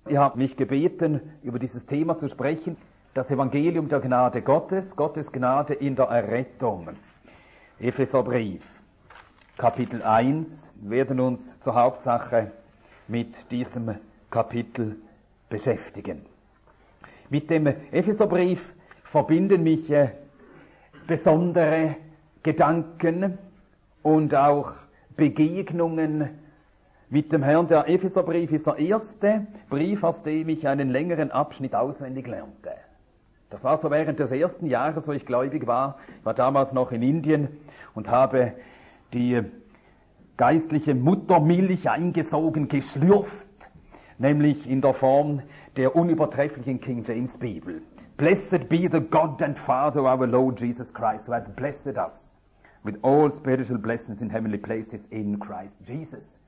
Ihr habt mich gebeten, über dieses Thema zu sprechen, das Evangelium der Gnade Gottes, Gottes Gnade in der Errettung. Epheserbrief, Kapitel 1, wir werden uns zur Hauptsache mit diesem Kapitel beschäftigen. Mit dem Epheserbrief verbinden mich besondere Gedanken und auch Begegnungen mit dem Herrn. Der Epheserbrief ist der erste Brief, aus dem ich einen längeren Abschnitt auswendig lernte. Das war so während des ersten Jahres, wo ich gläubig war. Ich war damals noch in Indien und habe die geistliche Muttermilch eingesogen, geschlürft, nämlich in der Form der unübertrefflichen King James Bibel. Blessed be the God and Father of our Lord Jesus Christ, who hath blessed us with all spiritual blessings in heavenly places in Christ Jesus.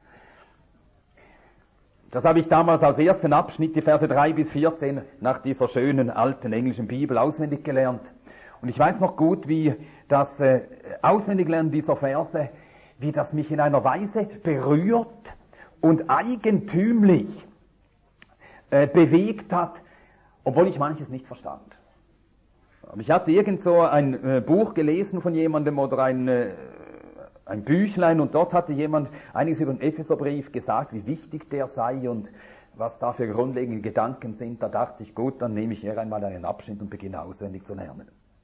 Das habe ich damals als ersten Abschnitt, die Verse 3 bis 14, nach dieser schönen alten englischen Bibel auswendig gelernt. Und ich weiß noch gut, wie das Auswendiglernen dieser Verse, wie das mich in einer Weise berührt und eigentümlich bewegt hat, obwohl ich manches nicht verstand. Aber ich hatte irgend so ein Buch gelesen von jemandem oder ein Büchlein, und dort hatte jemand einiges über den Epheserbrief gesagt, wie wichtig der sei und was da für grundlegende Gedanken sind. Da dachte ich, gut, dann nehme ich hier einmal einen Abschnitt und beginne auswendig zu lernen.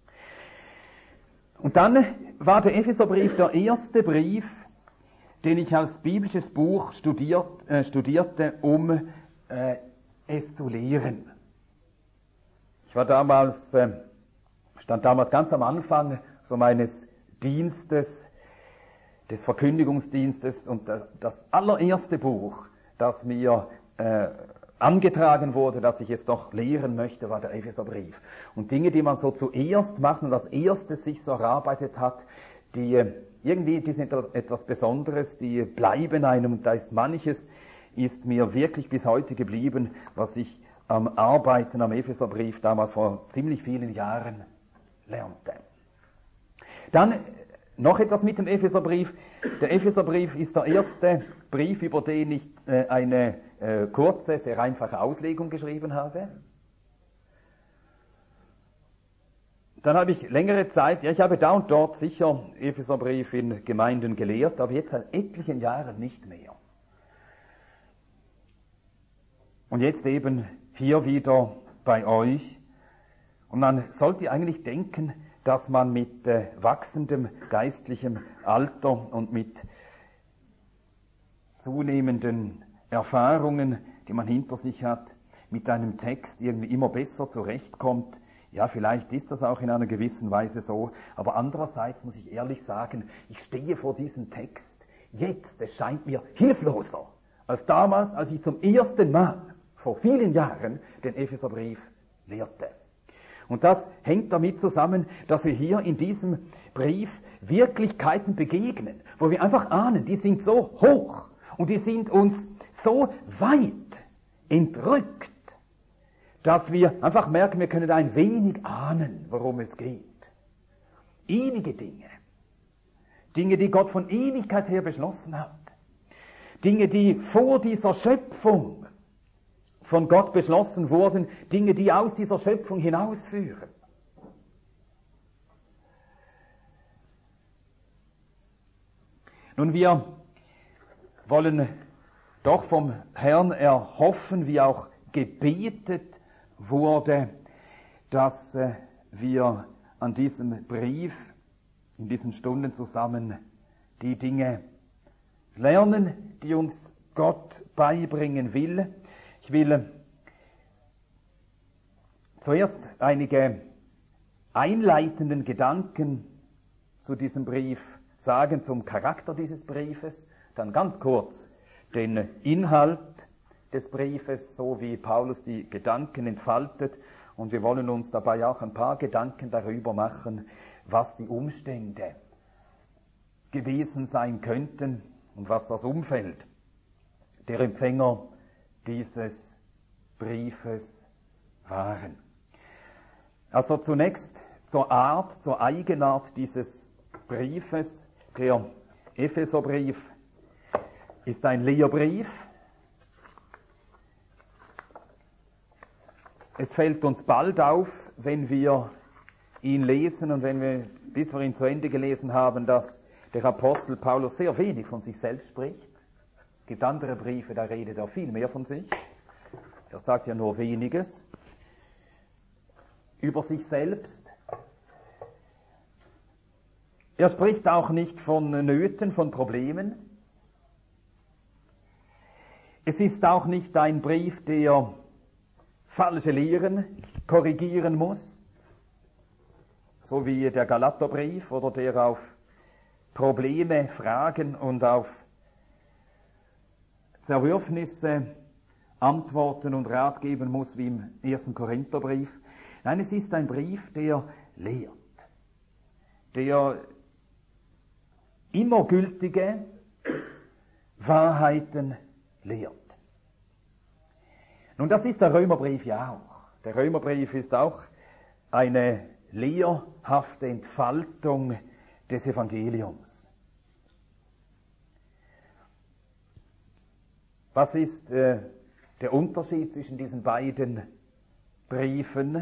Und dann war der Epheserbrief der erste Brief, den ich als biblisches Buch studierte, um es zu lehren. Ich war stand damals ganz am Anfang so meines Dienstes, des Verkündigungsdienstes, und das allererste Buch, das mir angetragen wurde, dass ich es doch lehren möchte, war der Epheserbrief. Und Dinge, die man so zuerst macht und als erstes sich so erarbeitet hat, die sind etwas Besonderes, die bleiben einem, und da ist manches, ist mir wirklich bis heute geblieben, was ich am Arbeiten am Epheserbrief damals vor ziemlich vielen Jahren lernte. Dann noch etwas mit dem Epheserbrief. Der Epheserbrief ist der erste Brief, über den ich eine kurze, sehr einfache Auslegung geschrieben habe. Dann habe ich längere Zeit, ich habe da und dort sicher Epheserbrief in Gemeinden gelehrt, aber jetzt seit etlichen Jahren nicht mehr. Und jetzt eben hier wieder bei euch. Und man sollte eigentlich denken, dass man mit wachsendem geistlichem Alter und mit zunehmenden Erfahrungen, die man hinter sich hat, mit einem Text irgendwie immer besser zurechtkommt. Ja, vielleicht ist das auch in einer gewissen Weise so, aber andererseits muss ich ehrlich sagen, ich stehe vor diesem Text jetzt, es scheint mir hilfloser als damals, als ich zum ersten Mal vor vielen Jahren den Epheserbrief lehrte. Und das hängt damit zusammen, dass wir hier in diesem Brief Wirklichkeiten begegnen, wo wir einfach ahnen, die sind so hoch und die sind uns so weit entrückt, dass wir einfach merken, wir können ein wenig ahnen, worum es geht. Ewige Dinge, die Gott von Ewigkeit her beschlossen hat, Dinge, die vor dieser Schöpfung von Gott beschlossen wurden, Dinge, die aus dieser Schöpfung hinausführen. Nun, wir wollen doch vom Herrn erhoffen, wie auch gebetet wurde, dass wir an diesem Brief, in diesen Stunden zusammen, die Dinge lernen, die uns Gott beibringen will. Ich will zuerst einige einleitenden Gedanken zu diesem Brief sagen, zum Charakter dieses Briefes, dann ganz kurz den Inhalt des Briefes, so wie Paulus die Gedanken entfaltet, und wir wollen uns dabei auch ein paar Gedanken darüber machen, was die Umstände gewesen sein könnten und was das Umfeld der Empfänger dieses Briefes waren. Also zunächst zur Eigenart dieses Briefes. Der Epheserbrief ist ein Lehrbrief. Es fällt uns bald auf, wenn wir ihn lesen und bis wir ihn zu Ende gelesen haben, dass der Apostel Paulus sehr wenig von sich selbst spricht. Es gibt andere Briefe, da redet er viel mehr von sich. Er sagt ja nur weniges über sich selbst. Er spricht auch nicht von Nöten, von Problemen. Es ist auch nicht ein Brief, der falsche Lehren korrigieren muss, so wie der Galaterbrief oder der auf Probleme, Fragen und auf Zerwürfnisse antworten und Rat geben muss, wie im 1. Korintherbrief. Nein, es ist ein Brief, der lehrt, der immer gültige Wahrheiten lehrt. Nun, das ist der Römerbrief ja auch. Der Römerbrief ist auch eine lehrhafte Entfaltung des Evangeliums. Was ist der Unterschied zwischen diesen beiden Briefen?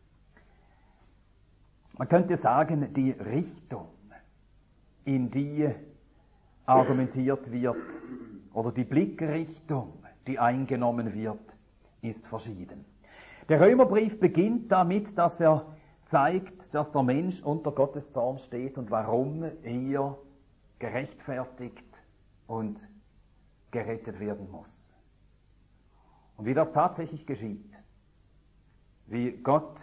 Man könnte sagen, die Richtung, in die argumentiert wird, oder die Blickrichtung, die eingenommen wird, ist verschieden. Der Römerbrief beginnt damit, dass er zeigt, dass der Mensch unter Gottes Zorn steht und warum er gerechtfertigt und gerettet werden muss. Und wie das tatsächlich geschieht. Wie Gott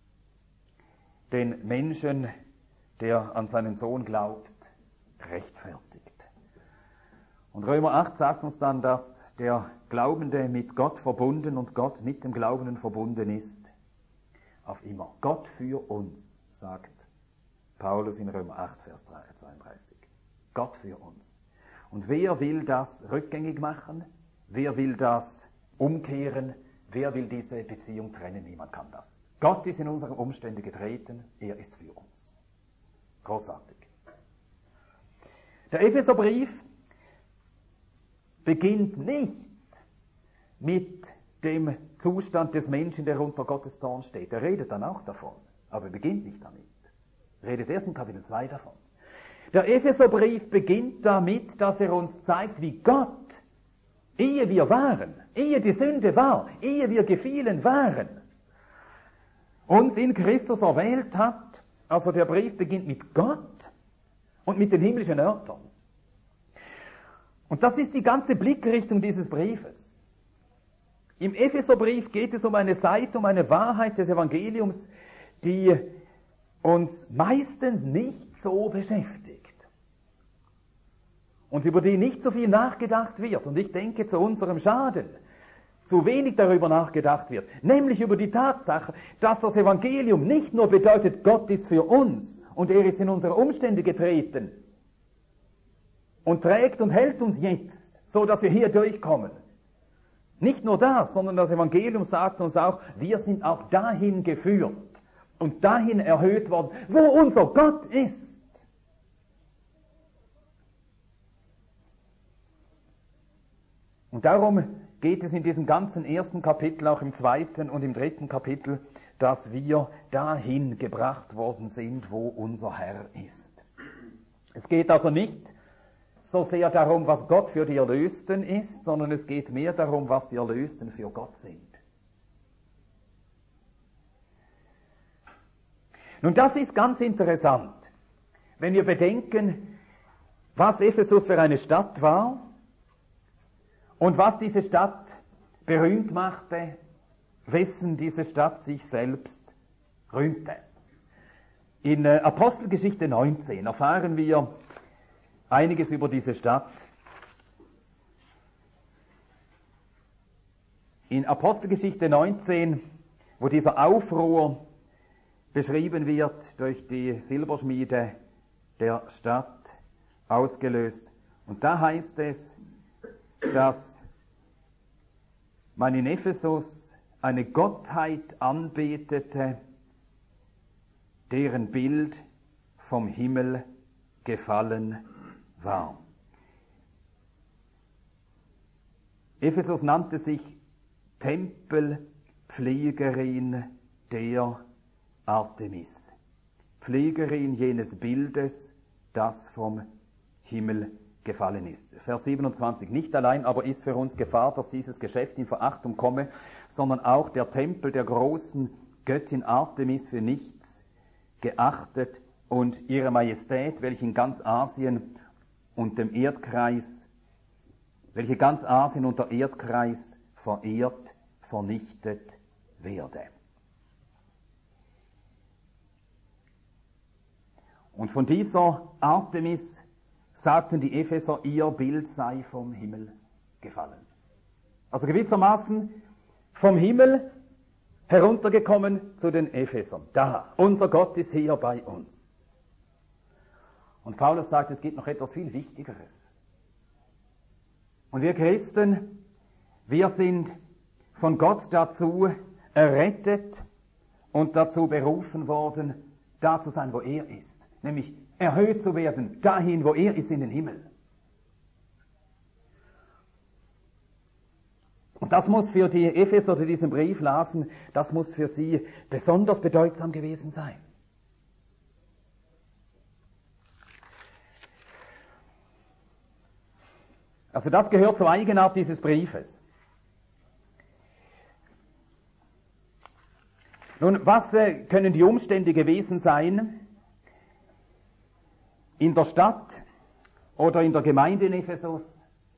den Menschen, der an seinen Sohn glaubt, rechtfertigt. Und Römer 8 sagt uns dann, dass der Glaubende mit Gott verbunden und Gott mit dem Glaubenden verbunden ist. Auf immer. Gott für uns, sagt Paulus in Römer 8, Vers 32. Gott für uns. Und wer will das rückgängig machen? Wer will das umkehren? Wer will diese Beziehung trennen? Niemand kann das. Gott ist in unsere Umstände getreten, er ist für uns. Großartig. Der Epheserbrief beginnt nicht mit dem Zustand des Menschen, der unter Gottes Zorn steht. Er redet dann auch davon, aber er beginnt nicht damit. Er redet erst in Kapitel 2 davon. Der Epheserbrief beginnt damit, dass er uns zeigt, wie Gott, ehe wir waren, ehe die Sünde war, ehe wir gefielen waren, uns in Christus erwählt hat. Also der Brief beginnt mit Gott und mit den himmlischen Örtern. Und das ist die ganze Blickrichtung dieses Briefes. Im Epheserbrief geht es um eine Seite, um eine Wahrheit des Evangeliums, die uns meistens nicht so beschäftigt und über die nicht so viel nachgedacht wird. Und ich denke, zu unserem Schaden zu wenig darüber nachgedacht wird. Nämlich über die Tatsache, dass das Evangelium nicht nur bedeutet, Gott ist für uns und er ist in unsere Umstände getreten und trägt und hält uns jetzt, so dass wir hier durchkommen. Nicht nur das, sondern das Evangelium sagt uns auch, wir sind auch dahin geführt und dahin erhöht worden, wo unser Gott ist. Und darum geht es in diesem ganzen ersten Kapitel, auch im zweiten und im dritten Kapitel, dass wir dahin gebracht worden sind, wo unser Herr ist. Es geht also nicht so sehr darum, was Gott für die Erlösten ist, sondern es geht mehr darum, was die Erlösten für Gott sind. Nun, das ist ganz interessant, wenn wir bedenken, was Ephesus für eine Stadt war und was diese Stadt berühmt machte, wessen diese Stadt sich selbst rühmte. In Apostelgeschichte 19 erfahren wir einiges über diese Stadt. In Apostelgeschichte 19, wo dieser Aufruhr beschrieben wird durch die Silberschmiede der Stadt, ausgelöst. Und da heißt es, dass man in Ephesus eine Gottheit anbetete, deren Bild vom Himmel gefallen war. Ephesus nannte sich Tempel Pflegerin der Artemis, Pflegerin jenes Bildes, das vom Himmel gefallen ist. Vers 27. Nicht allein aber ist für uns Gefahr, dass dieses Geschäft in Verachtung komme, sondern auch der Tempel der großen Göttin Artemis für nichts geachtet und ihre Majestät, welche ganz Asien und der Erdkreis verehrt, vernichtet werde. Und von dieser Artemis sagten die Epheser, ihr Bild sei vom Himmel gefallen. Also gewissermaßen vom Himmel heruntergekommen zu den Ephesern. Da, unser Gott ist hier bei uns. Und Paulus sagt, es gibt noch etwas viel Wichtigeres. Und wir Christen, wir sind von Gott dazu errettet und dazu berufen worden, da zu sein, wo er ist. Nämlich erhöht zu werden, dahin, wo er ist, in den Himmel. Und das muss für die Epheser, die diesen Brief lasen, das muss für sie besonders bedeutsam gewesen sein. Also das gehört zur Eigenart dieses Briefes. Nun, was können die Umstände gewesen sein in der Stadt oder in der Gemeinde in Ephesus?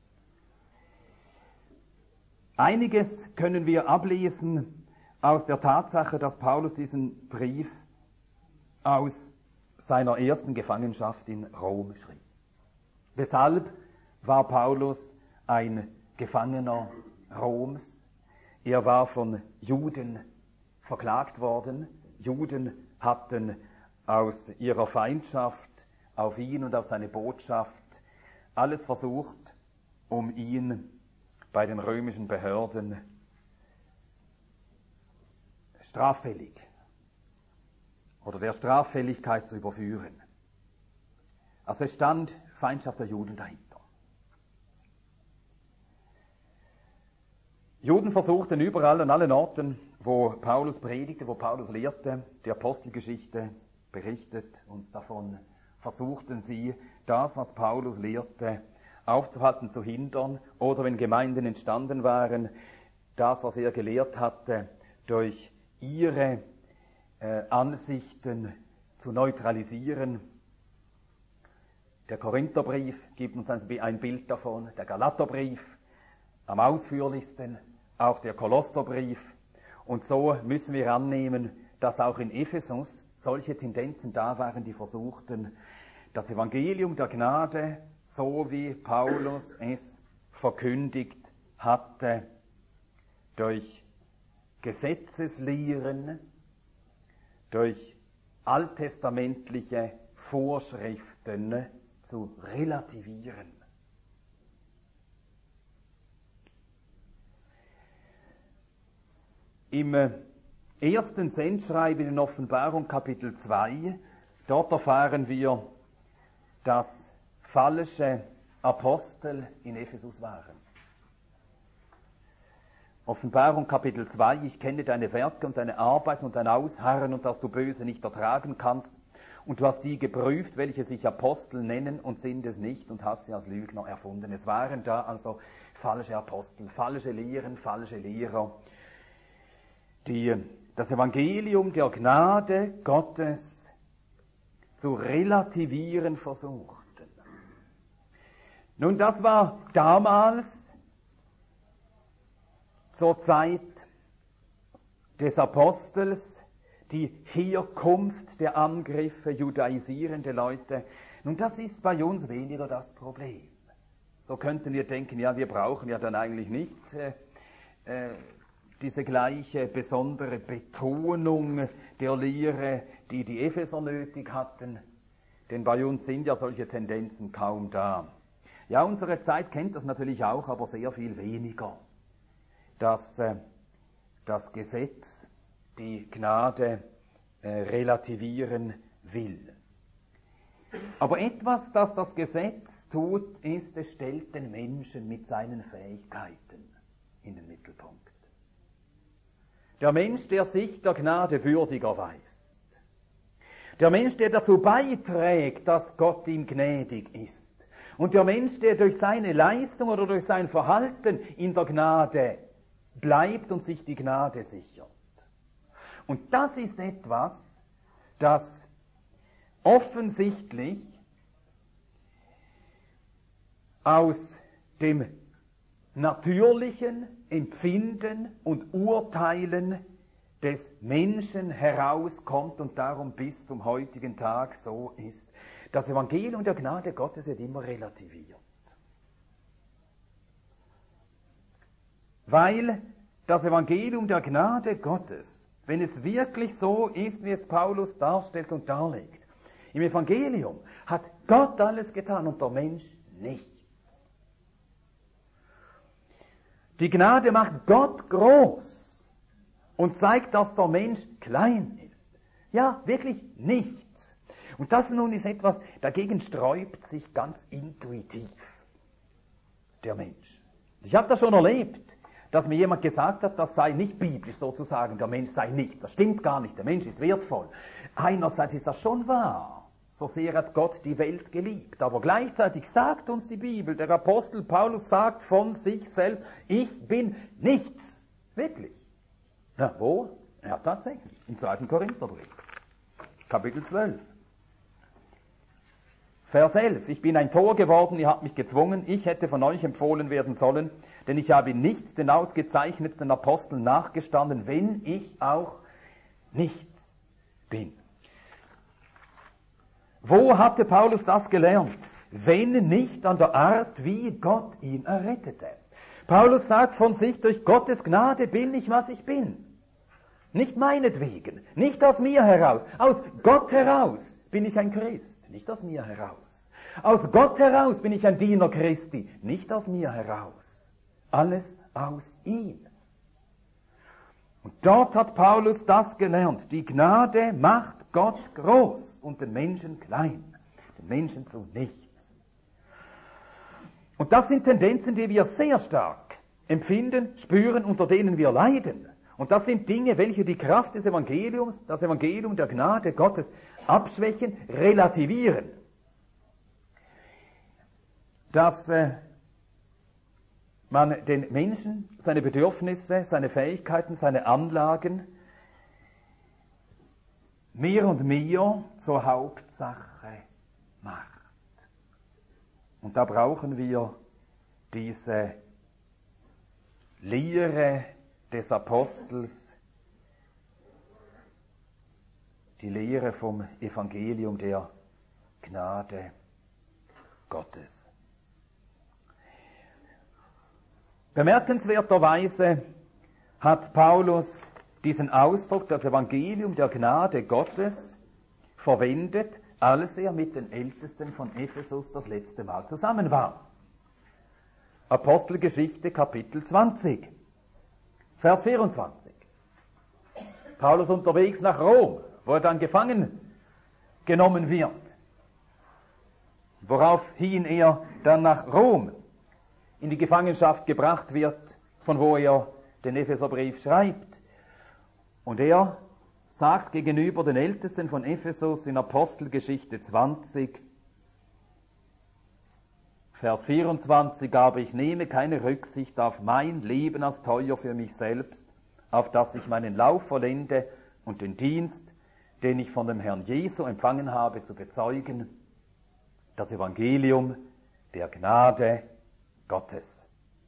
Einiges können wir ablesen aus der Tatsache, dass Paulus diesen Brief aus seiner ersten Gefangenschaft in Rom schrieb. Weshalb war Paulus ein Gefangener Roms? Er war von Juden verklagt worden. Juden hatten aus ihrer Feindschaft auf ihn und auf seine Botschaft alles versucht, um ihn bei den römischen Behörden straffällig oder der Straffälligkeit zu überführen. Also es stand Feindschaft der Juden dahinter. Juden versuchten überall an allen Orten, wo Paulus predigte, wo Paulus lehrte, die Apostelgeschichte berichtet uns davon, versuchten sie, das, was Paulus lehrte, aufzuhalten, zu hindern, oder wenn Gemeinden entstanden waren, das, was er gelehrt hatte, durch ihre Ansichten zu neutralisieren. Der Korintherbrief gibt uns ein Bild davon, der Galaterbrief am ausführlichsten, auch der Kolosserbrief. Und so müssen wir annehmen, dass auch in Ephesus solche Tendenzen da waren, die versuchten, das Evangelium der Gnade, so wie Paulus es verkündigt hatte, durch Gesetzeslehren, durch alttestamentliche Vorschriften zu relativieren. Im ersten Sendschreiben in Offenbarung Kapitel 2, dort erfahren wir, dass falsche Apostel in Ephesus waren. Offenbarung Kapitel 2, ich kenne deine Werke und deine Arbeit und dein Ausharren und dass du Böse nicht ertragen kannst. Und du hast die geprüft, welche sich Apostel nennen und sind es nicht und hast sie als Lügner erfunden. Es waren da also falsche Apostel, falsche Lehren, falsche Lehrer, die das Evangelium der Gnade Gottes zu relativieren versuchten. Nun, das war damals zur Zeit des Apostels die Herkunft der Angriffe, judaisierende Leute. Nun, das ist bei uns weniger das Problem. So könnten wir denken, ja, wir brauchen ja dann eigentlich nicht diese gleiche besondere Betonung der Lehre, die die Epheser nötig hatten, denn bei uns sind ja solche Tendenzen kaum da. Ja, unsere Zeit kennt das natürlich auch, aber sehr viel weniger, dass das Gesetz die Gnade relativieren will. Aber etwas, das das Gesetz tut, ist, es stellt den Menschen mit seinen Fähigkeiten in den Mittelpunkt. Der Mensch, der sich der Gnade würdig erweist. Der Mensch, der dazu beiträgt, dass Gott ihm gnädig ist. Und der Mensch, der durch seine Leistung oder durch sein Verhalten in der Gnade bleibt und sich die Gnade sichert. Und das ist etwas, das offensichtlich aus dem natürlichen Empfinden und Urteilen des Menschen herauskommt und darum bis zum heutigen Tag so ist. Das Evangelium der Gnade Gottes wird immer relativiert. Weil das Evangelium der Gnade Gottes, wenn es wirklich so ist, wie es Paulus darstellt und darlegt, im Evangelium hat Gott alles getan und der Mensch nichts. Die Gnade macht Gott groß und zeigt, dass der Mensch klein ist. Ja, wirklich nichts. Und das nun ist etwas, dagegen sträubt sich ganz intuitiv der Mensch. Ich habe das schon erlebt, dass mir jemand gesagt hat, das sei nicht biblisch sozusagen, der Mensch sei nichts. Das stimmt gar nicht, der Mensch ist wertvoll. Einerseits ist das schon wahr. So sehr hat Gott die Welt geliebt. Aber gleichzeitig sagt uns die Bibel, der Apostel Paulus sagt von sich selbst, ich bin nichts. Wirklich. Na, wo? Ja, tatsächlich. Im 2. Korintherbrief. Kapitel 12. Vers 11. Ich bin ein Tor geworden, ihr habt mich gezwungen, ich hätte von euch empfohlen werden sollen, denn ich habe nichts den ausgezeichnetsten Aposteln nachgestanden, wenn ich auch nichts bin. Wo hatte Paulus das gelernt? Wenn nicht an der Art, wie Gott ihn errettete. Paulus sagt von sich, durch Gottes Gnade bin ich, was ich bin. Nicht meinetwegen, nicht aus mir heraus. Aus Gott heraus bin ich ein Christ, nicht aus mir heraus. Aus Gott heraus bin ich ein Diener Christi, nicht aus mir heraus. Alles aus ihm. Und dort hat Paulus das gelernt. Die Gnade macht Gott groß und den Menschen klein, den Menschen zu nichts. Und das sind Tendenzen, die wir sehr stark empfinden, spüren, unter denen wir leiden. Und das sind Dinge, welche die Kraft des Evangeliums, das Evangelium der Gnade Gottes abschwächen, relativieren. Dass man den Menschen, seine Bedürfnisse, seine Fähigkeiten, seine Anlagen mehr und mehr zur Hauptsache macht. Und da brauchen wir diese Lehre des Apostels, die Lehre vom Evangelium der Gnade Gottes. Bemerkenswerterweise hat Paulus diesen Ausdruck, das Evangelium der Gnade Gottes, verwendet, als er mit den Ältesten von Ephesus das letzte Mal zusammen war. Apostelgeschichte Kapitel 20, Vers 24. Paulus unterwegs nach Rom, wo er dann gefangen genommen wird. Woraufhin er dann nach Rom in die Gefangenschaft gebracht wird, von wo er den Epheserbrief schreibt. Und er sagt gegenüber den Ältesten von Ephesus in Apostelgeschichte 20, Vers 24, aber ich nehme keine Rücksicht auf mein Leben als teuer für mich selbst, auf dass ich meinen Lauf vollende und den Dienst, den ich von dem Herrn Jesu empfangen habe, zu bezeugen, das Evangelium der Gnade Gottes.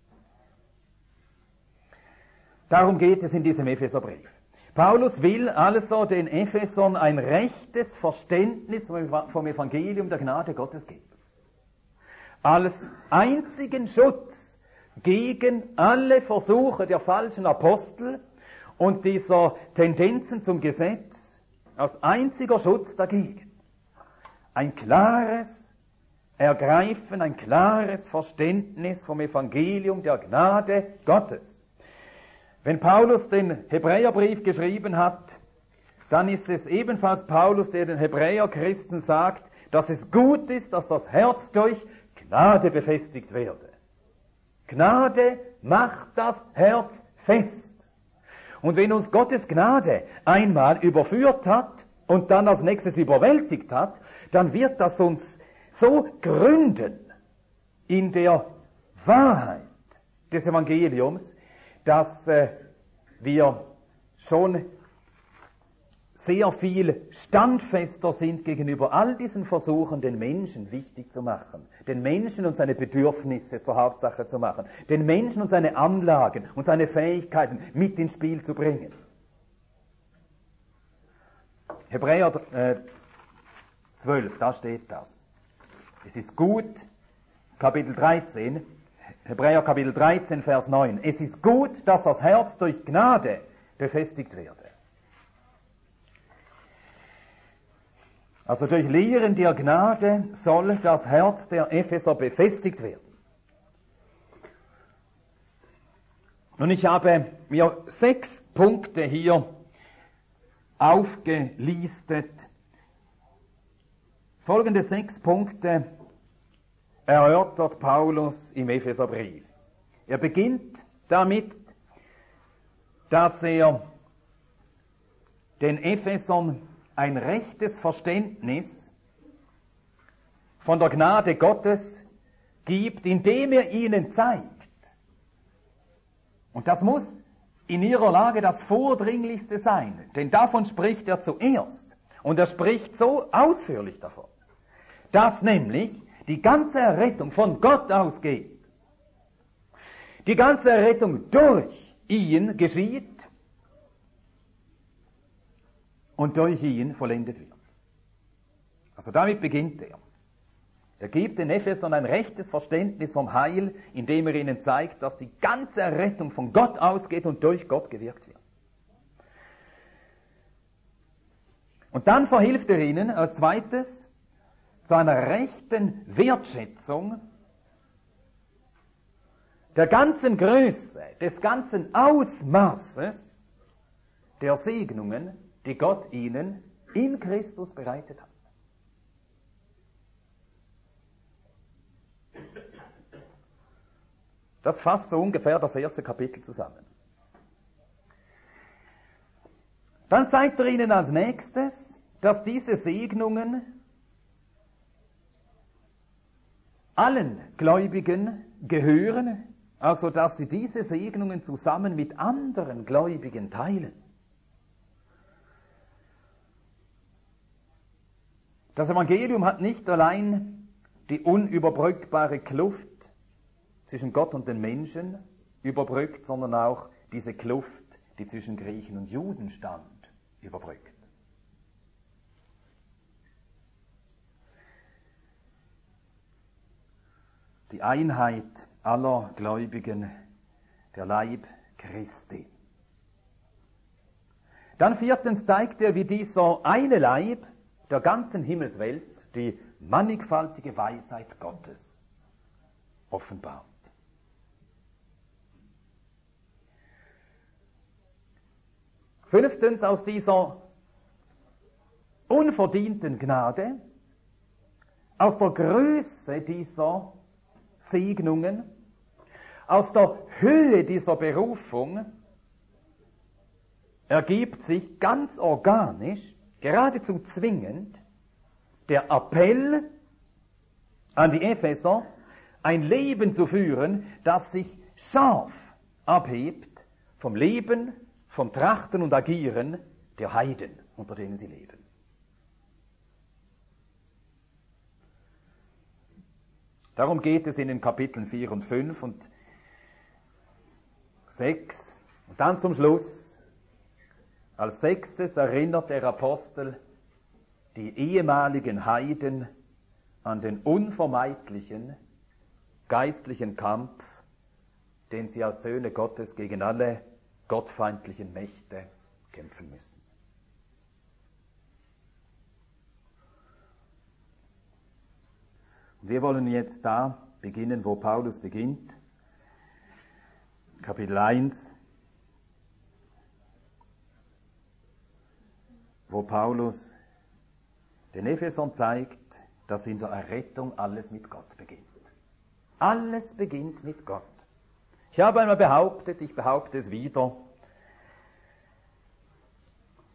Darum geht es in diesem Epheserbrief. Paulus will also den Ephesern ein rechtes Verständnis vom Evangelium der Gnade Gottes geben. Als einzigen Schutz gegen alle Versuche der falschen Apostel und dieser Tendenzen zum Gesetz, als einziger Schutz dagegen. Ein klares Ergreifen, ein klares Verständnis vom Evangelium der Gnade Gottes. Wenn Paulus den Hebräerbrief geschrieben hat, dann ist es ebenfalls Paulus, der den Hebräerchristen sagt, dass es gut ist, dass das Herz durch Gnade befestigt werde. Gnade macht das Herz fest. Und wenn uns Gottes Gnade einmal überführt hat und dann als nächstes überwältigt hat, dann wird das uns so gründen in der Wahrheit des Evangeliums, dass wir schon sehr viel standfester sind gegenüber all diesen Versuchen, den Menschen wichtig zu machen, den Menschen und seine Bedürfnisse zur Hauptsache zu machen, den Menschen und seine Anlagen und seine Fähigkeiten mit ins Spiel zu bringen. Hebräer 12, da steht das. Es ist gut, Kapitel 13, Hebräer Kapitel 13, Vers 9. Es ist gut, dass das Herz durch Gnade befestigt werde. Also durch Lehren der Gnade soll das Herz der Epheser befestigt werden. Nun, ich habe mir 6 Punkte hier aufgelistet. Folgende 6 Punkte erörtert Paulus im Epheserbrief. Er beginnt damit, dass er den Ephesern ein rechtes Verständnis von der Gnade Gottes gibt, indem er ihnen zeigt. Und das muss in ihrer Lage das Vordringlichste sein, denn davon spricht er zuerst. Und er spricht so ausführlich davon, dass nämlich die ganze Errettung von Gott ausgeht. Die ganze Errettung durch ihn geschieht und durch ihn vollendet wird. Also damit beginnt er. Er gibt den Ephesern ein rechtes Verständnis vom Heil, indem er ihnen zeigt, dass die ganze Errettung von Gott ausgeht und durch Gott gewirkt wird. Und dann verhilft er ihnen als zweites zu einer rechten Wertschätzung der ganzen Größe, des ganzen Ausmaßes der Segnungen, die Gott ihnen in Christus bereitet hat. Das fasst so ungefähr das erste Kapitel zusammen. Dann zeigt er ihnen als nächstes, dass diese Segnungen allen Gläubigen gehören, also dass sie diese Segnungen zusammen mit anderen Gläubigen teilen. Das Evangelium hat nicht allein die unüberbrückbare Kluft zwischen Gott und den Menschen überbrückt, sondern auch diese Kluft, die zwischen Griechen und Juden stand, überbrückt. Die Einheit aller Gläubigen, der Leib Christi. Dann viertens zeigt er, wie dieser eine Leib der ganzen Himmelswelt die mannigfaltige Weisheit Gottes offenbart. Fünftens, aus dieser unverdienten Gnade, aus der Größe dieser Segnungen, aus der Höhe dieser Berufung ergibt sich ganz organisch, geradezu zwingend, der Appell an die Epheser, ein Leben zu führen, das sich scharf abhebt vom Leben, vom Trachten und Agieren der Heiden, unter denen sie leben. Darum geht es in den Kapiteln 4 und 5 und 6. Und dann zum Schluss, als sechstes erinnert der Apostel die ehemaligen Heiden an den unvermeidlichen geistlichen Kampf, den sie als Söhne Gottes gegen alle gottfeindlichen Mächte kämpfen müssen. Und wir wollen jetzt da beginnen, wo Paulus beginnt. Kapitel 1, wo Paulus den Ephesern zeigt, dass in der Errettung alles mit Gott beginnt. Alles beginnt mit Gott. Ich habe einmal behauptet, ich behaupte es wieder,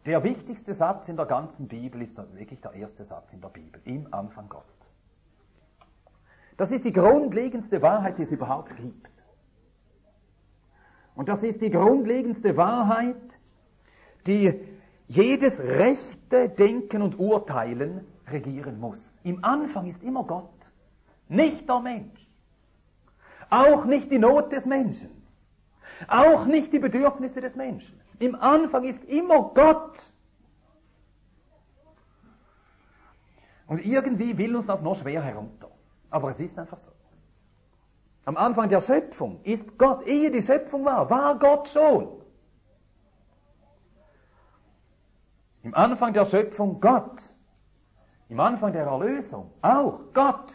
Der wichtigste Satz in der ganzen Bibel ist wirklich der erste Satz in der Bibel. Im Anfang Gott. Das ist die grundlegendste Wahrheit, die es überhaupt gibt. Und das ist die grundlegendste Wahrheit, die jedes rechte Denken und Urteilen regieren muss. Im Anfang ist immer Gott, nicht der Mensch. Auch nicht die Not des Menschen. Auch nicht die Bedürfnisse des Menschen. Im Anfang ist immer Gott. Und irgendwie will uns das noch schwer herunter. Aber es ist einfach so. Am Anfang der Schöpfung ist Gott, ehe die Schöpfung war Gott schon. Im Anfang der Schöpfung Gott. Im Anfang der Erlösung auch Gott.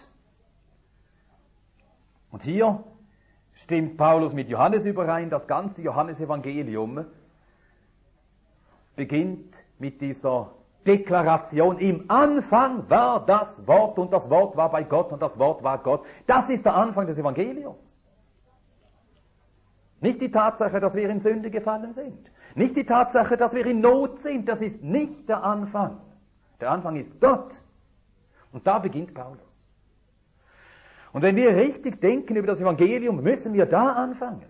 Und hier stimmt Paulus mit Johannes überein. Das ganze Johannesevangelium beginnt mit dieser Deklaration. Im Anfang war das Wort und das Wort war bei Gott und das Wort war Gott. Das ist der Anfang des Evangeliums. Nicht die Tatsache, dass wir in Sünde gefallen sind. Nicht die Tatsache, dass wir in Not sind. Das ist nicht der Anfang. Der Anfang ist Gott. Und da beginnt Paulus. Und wenn wir richtig denken über das Evangelium, müssen wir da anfangen.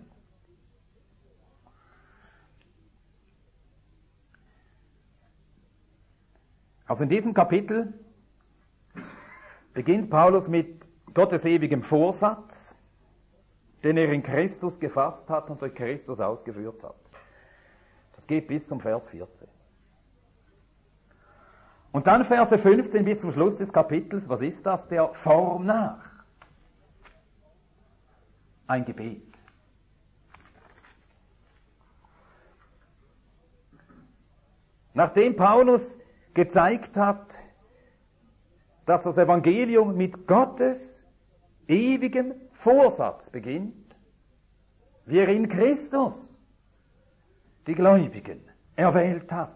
Also in diesem Kapitel beginnt Paulus mit Gottes ewigem Vorsatz, den er in Christus gefasst hat und durch Christus ausgeführt hat. Das geht bis zum Vers 14. Und dann Verse 15 bis zum Schluss des Kapitels, was ist das? Der Form nach. Ein Gebet. Nachdem Paulus gezeigt hat, dass das Evangelium mit Gottes ewigem Vorsatz beginnt, wie er in Christus die Gläubigen erwählt hat.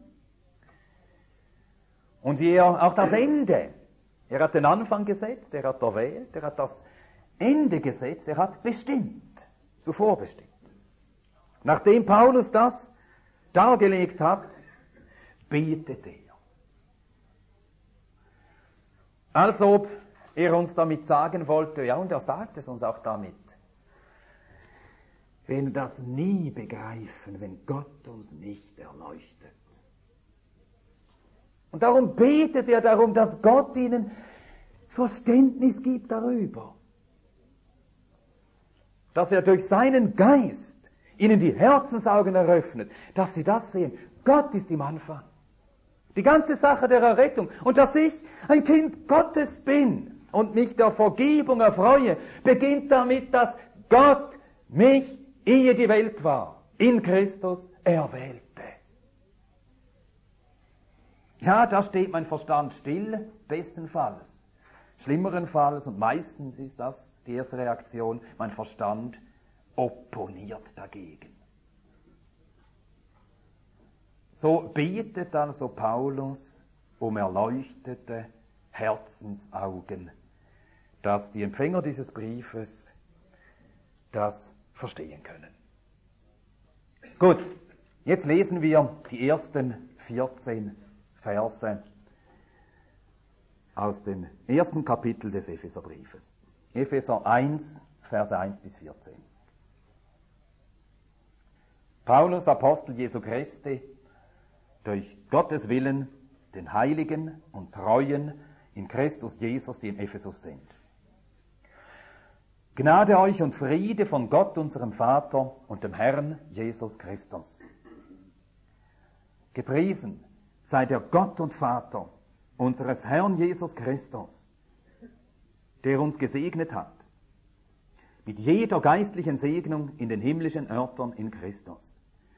Und wie er auch das Ende, er hat den Anfang gesetzt, er hat erwählt, er hat das Ende gesetzt, er hat bestimmt, zuvor bestimmt. Nachdem Paulus das dargelegt hat, betet er. Als ob er uns damit sagen wollte, ja, und er sagt es uns auch damit, wenn wir das nie begreifen, wenn Gott uns nicht erleuchtet. Und darum betet er darum, dass Gott ihnen Verständnis gibt darüber. Dass er durch seinen Geist ihnen die Herzensaugen eröffnet, dass sie das sehen. Gott ist im Anfang. Die ganze Sache der Errettung. Und dass ich ein Kind Gottes bin und mich der Vergebung erfreue, beginnt damit, dass Gott mich, ehe die Welt war, in Christus erwählte. Ja, da steht mein Verstand still, bestenfalls. Schlimmerenfalls, und meistens ist das die erste Reaktion, mein Verstand opponiert dagegen. So betet also Paulus um erleuchtete Herzensaugen, dass die Empfänger dieses Briefes das verstehen können. Gut, jetzt lesen wir die ersten 14 Verse aus dem ersten Kapitel des Epheserbriefes. Epheser 1, Verse 1 bis 14. Paulus, Apostel Jesu Christi, durch Gottes Willen, den Heiligen und Treuen in Christus Jesus, die in Ephesus sind. Gnade euch und Friede von Gott, unserem Vater und dem Herrn Jesus Christus. Gepriesen sei der Gott und Vater unseres Herrn Jesus Christus, der uns gesegnet hat mit jeder geistlichen Segnung in den himmlischen Örtern in Christus.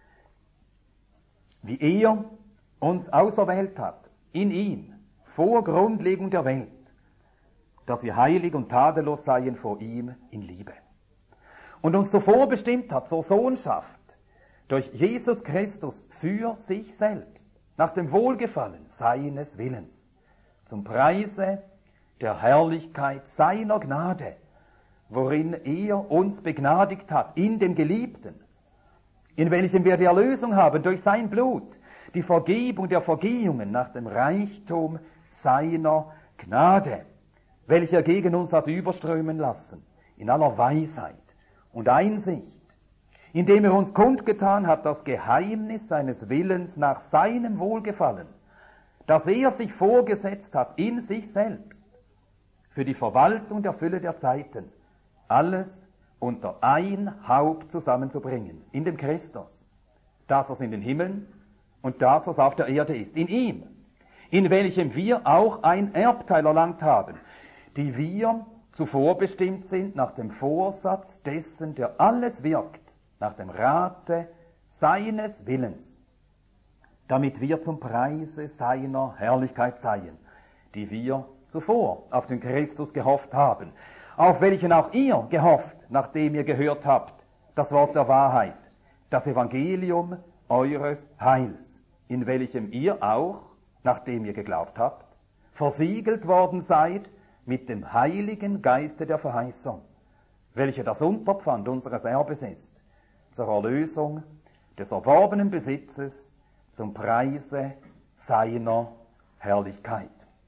Wie er uns auserwählt hat, in ihm, vor Grundlegung der Welt, dass wir heilig und tadellos seien vor ihm in Liebe. Und uns zuvor bestimmt hat zur Sohnschaft durch Jesus Christus für sich selbst, nach dem Wohlgefallen seines Willens, zum Preise der Herrlichkeit seiner Gnade, worin er uns begnadigt hat, in dem Geliebten, in welchem wir die Erlösung haben durch sein Blut, die Vergebung der Vergehungen nach dem Reichtum seiner Gnade, welche er gegen uns hat überströmen lassen, in aller Weisheit und Einsicht, indem er uns kundgetan hat das Geheimnis seines Willens nach seinem Wohlgefallen, das er sich vorgesetzt hat in sich selbst, für die Verwaltung der Fülle der Zeiten, alles unter ein Haupt zusammenzubringen, in dem Christus, das, was in den Himmeln und das, was auf der Erde ist, in ihm, in welchem wir auch ein Erbteil erlangt haben, die wir zuvor bestimmt sind nach dem Vorsatz dessen, der alles wirkt, nach dem Rate seines Willens, damit wir zum Preise seiner Herrlichkeit seien, die wir zuvor auf den Christus gehofft haben, auf welchen auch ihr gehofft, nachdem ihr gehört habt, das Wort der Wahrheit, das Evangelium eures Heils, in welchem ihr auch, nachdem ihr geglaubt habt, versiegelt worden seid mit dem Heiligen Geiste der Verheißung, welcher das Unterpfand unseres Erbes ist, zur Erlösung des erworbenen Besitzes, zum Preise seiner Herrlichkeit.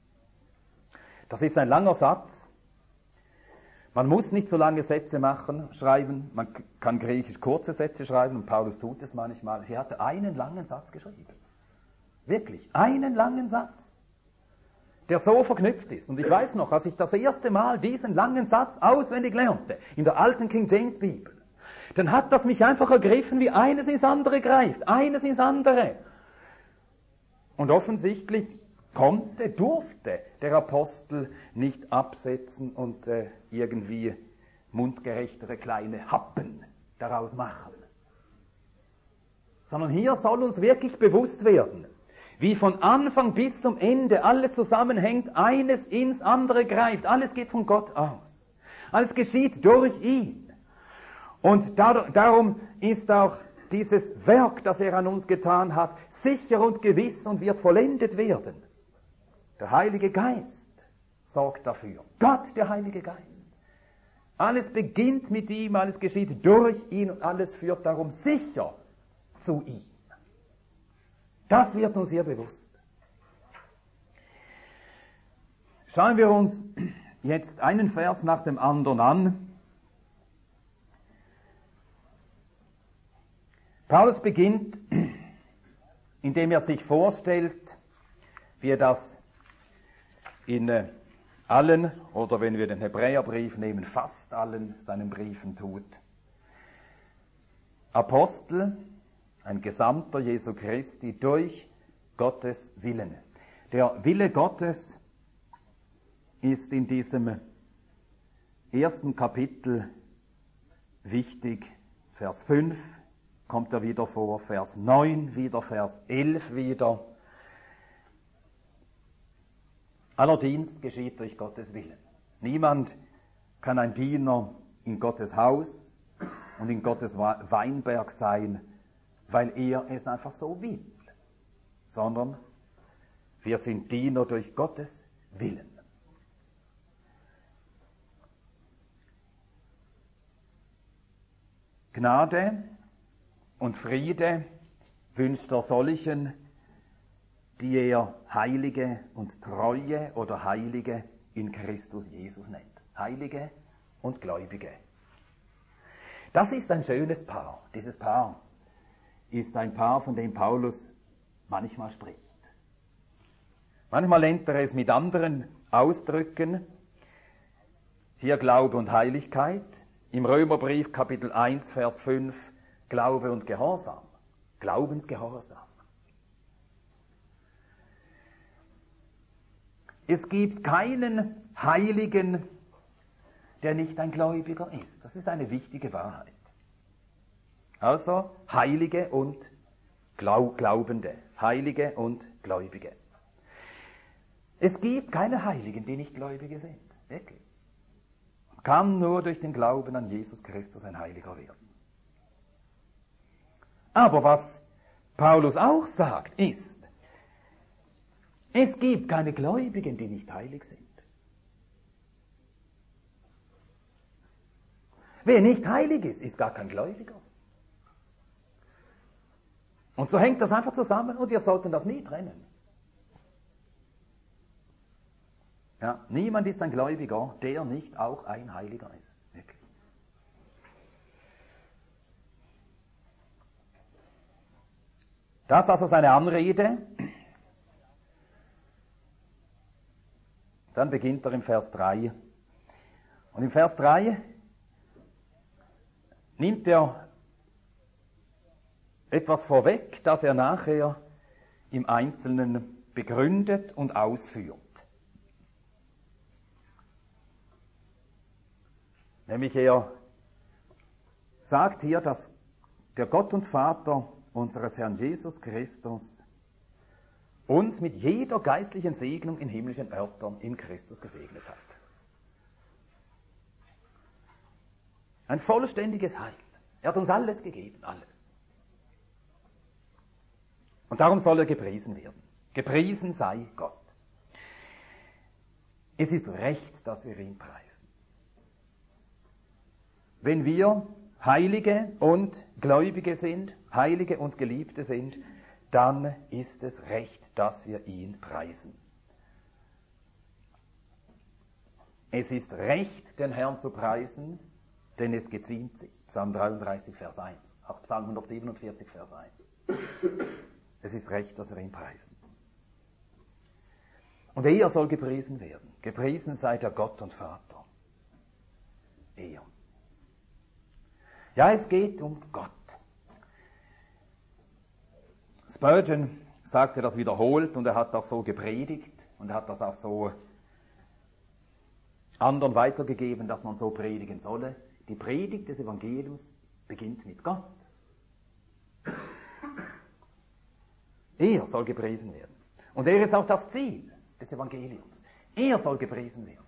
Das ist ein langer Satz. Man muss nicht so lange Sätze schreiben, man kann griechisch kurze Sätze schreiben, und Paulus tut es manchmal. Er hatte einen langen Satz geschrieben. Wirklich, einen langen Satz, der so verknüpft ist. Und ich weiß noch, als ich das erste Mal diesen langen Satz auswendig lernte, in der alten King James Bibel, dann hat das mich einfach ergriffen, wie eines ins andere greift, eines ins andere. Und offensichtlich durfte der Apostel nicht absetzen und irgendwie mundgerechtere kleine Happen daraus machen. Sondern hier soll uns wirklich bewusst werden, wie von Anfang bis zum Ende alles zusammenhängt, eines ins andere greift, alles geht von Gott aus. Alles geschieht durch ihn. Und darum ist auch dieses Werk, das er an uns getan hat, sicher und gewiss und wird vollendet werden. Der Heilige Geist sorgt dafür. Gott, der Heilige Geist. Alles beginnt mit ihm, alles geschieht durch ihn und alles führt darum sicher zu ihm. Das wird uns hier bewusst. Schauen wir uns jetzt einen Vers nach dem anderen an. Paulus beginnt, indem er sich vorstellt, wie er das in allen, oder wenn wir den Hebräerbrief nehmen, fast allen seinen Briefen tut. Apostel, ein Gesandter Jesu Christi durch Gottes Willen. Der Wille Gottes ist in diesem ersten Kapitel wichtig. Vers 5 kommt er wieder vor, Vers 9 wieder, Vers 11 wieder. Aller Dienst geschieht durch Gottes Willen. Niemand kann ein Diener in Gottes Haus und in Gottes Weinberg sein, weil er es einfach so will, sondern wir sind Diener durch Gottes Willen. Gnade und Friede wünscht er solchen, die er Heilige und Treue oder Heilige in Christus Jesus nennt. Heilige und Gläubige. Das ist ein schönes Paar. Dieses Paar ist ein Paar, von dem Paulus manchmal spricht. Manchmal nennt er es mit anderen Ausdrücken. Hier Glaube und Heiligkeit. Im Römerbrief Kapitel 1, Vers 5, Glaube und Gehorsam. Glaubensgehorsam. Es gibt keinen Heiligen, der nicht ein Gläubiger ist. Das ist eine wichtige Wahrheit. Also Heilige und Glaubende. Heilige und Gläubige. Es gibt keine Heiligen, die nicht Gläubige sind. Wirklich. Man kann nur durch den Glauben an Jesus Christus ein Heiliger werden. Aber was Paulus auch sagt, ist, es gibt keine Gläubigen, die nicht heilig sind. Wer nicht heilig ist, ist gar kein Gläubiger. Und so hängt das einfach zusammen und wir sollten das nie trennen. Ja, niemand ist ein Gläubiger, der nicht auch ein Heiliger ist. Wirklich. Das ist also seine Anrede. Dann beginnt er im Vers 3. Und im Vers 3 nimmt er etwas vorweg, das er nachher im Einzelnen begründet und ausführt. Nämlich er sagt hier, dass der Gott und Vater unseres Herrn Jesus Christus uns mit jeder geistlichen Segnung in himmlischen Örtern in Christus gesegnet hat. Ein vollständiges Heil. Er hat uns alles gegeben, alles. Und darum soll er gepriesen werden. Gepriesen sei Gott. Es ist recht, dass wir ihn preisen. Wenn wir Heilige und Gläubige sind, Heilige und Geliebte sind, dann ist es recht, dass wir ihn preisen. Es ist recht, den Herrn zu preisen, denn es geziemt sich. Psalm 33, Vers 1. Auch Psalm 147, Vers 1. Es ist recht, dass wir ihn preisen. Und er soll gepriesen werden. Gepriesen sei der Gott und Vater. Er. Ja, es geht um Gott. Spurgeon sagte das wiederholt und er hat das so gepredigt und er hat das auch so anderen weitergegeben, dass man so predigen solle. Die Predigt des Evangeliums beginnt mit Gott. Er soll gepriesen werden. Und er ist auch das Ziel des Evangeliums. Er soll gepriesen werden.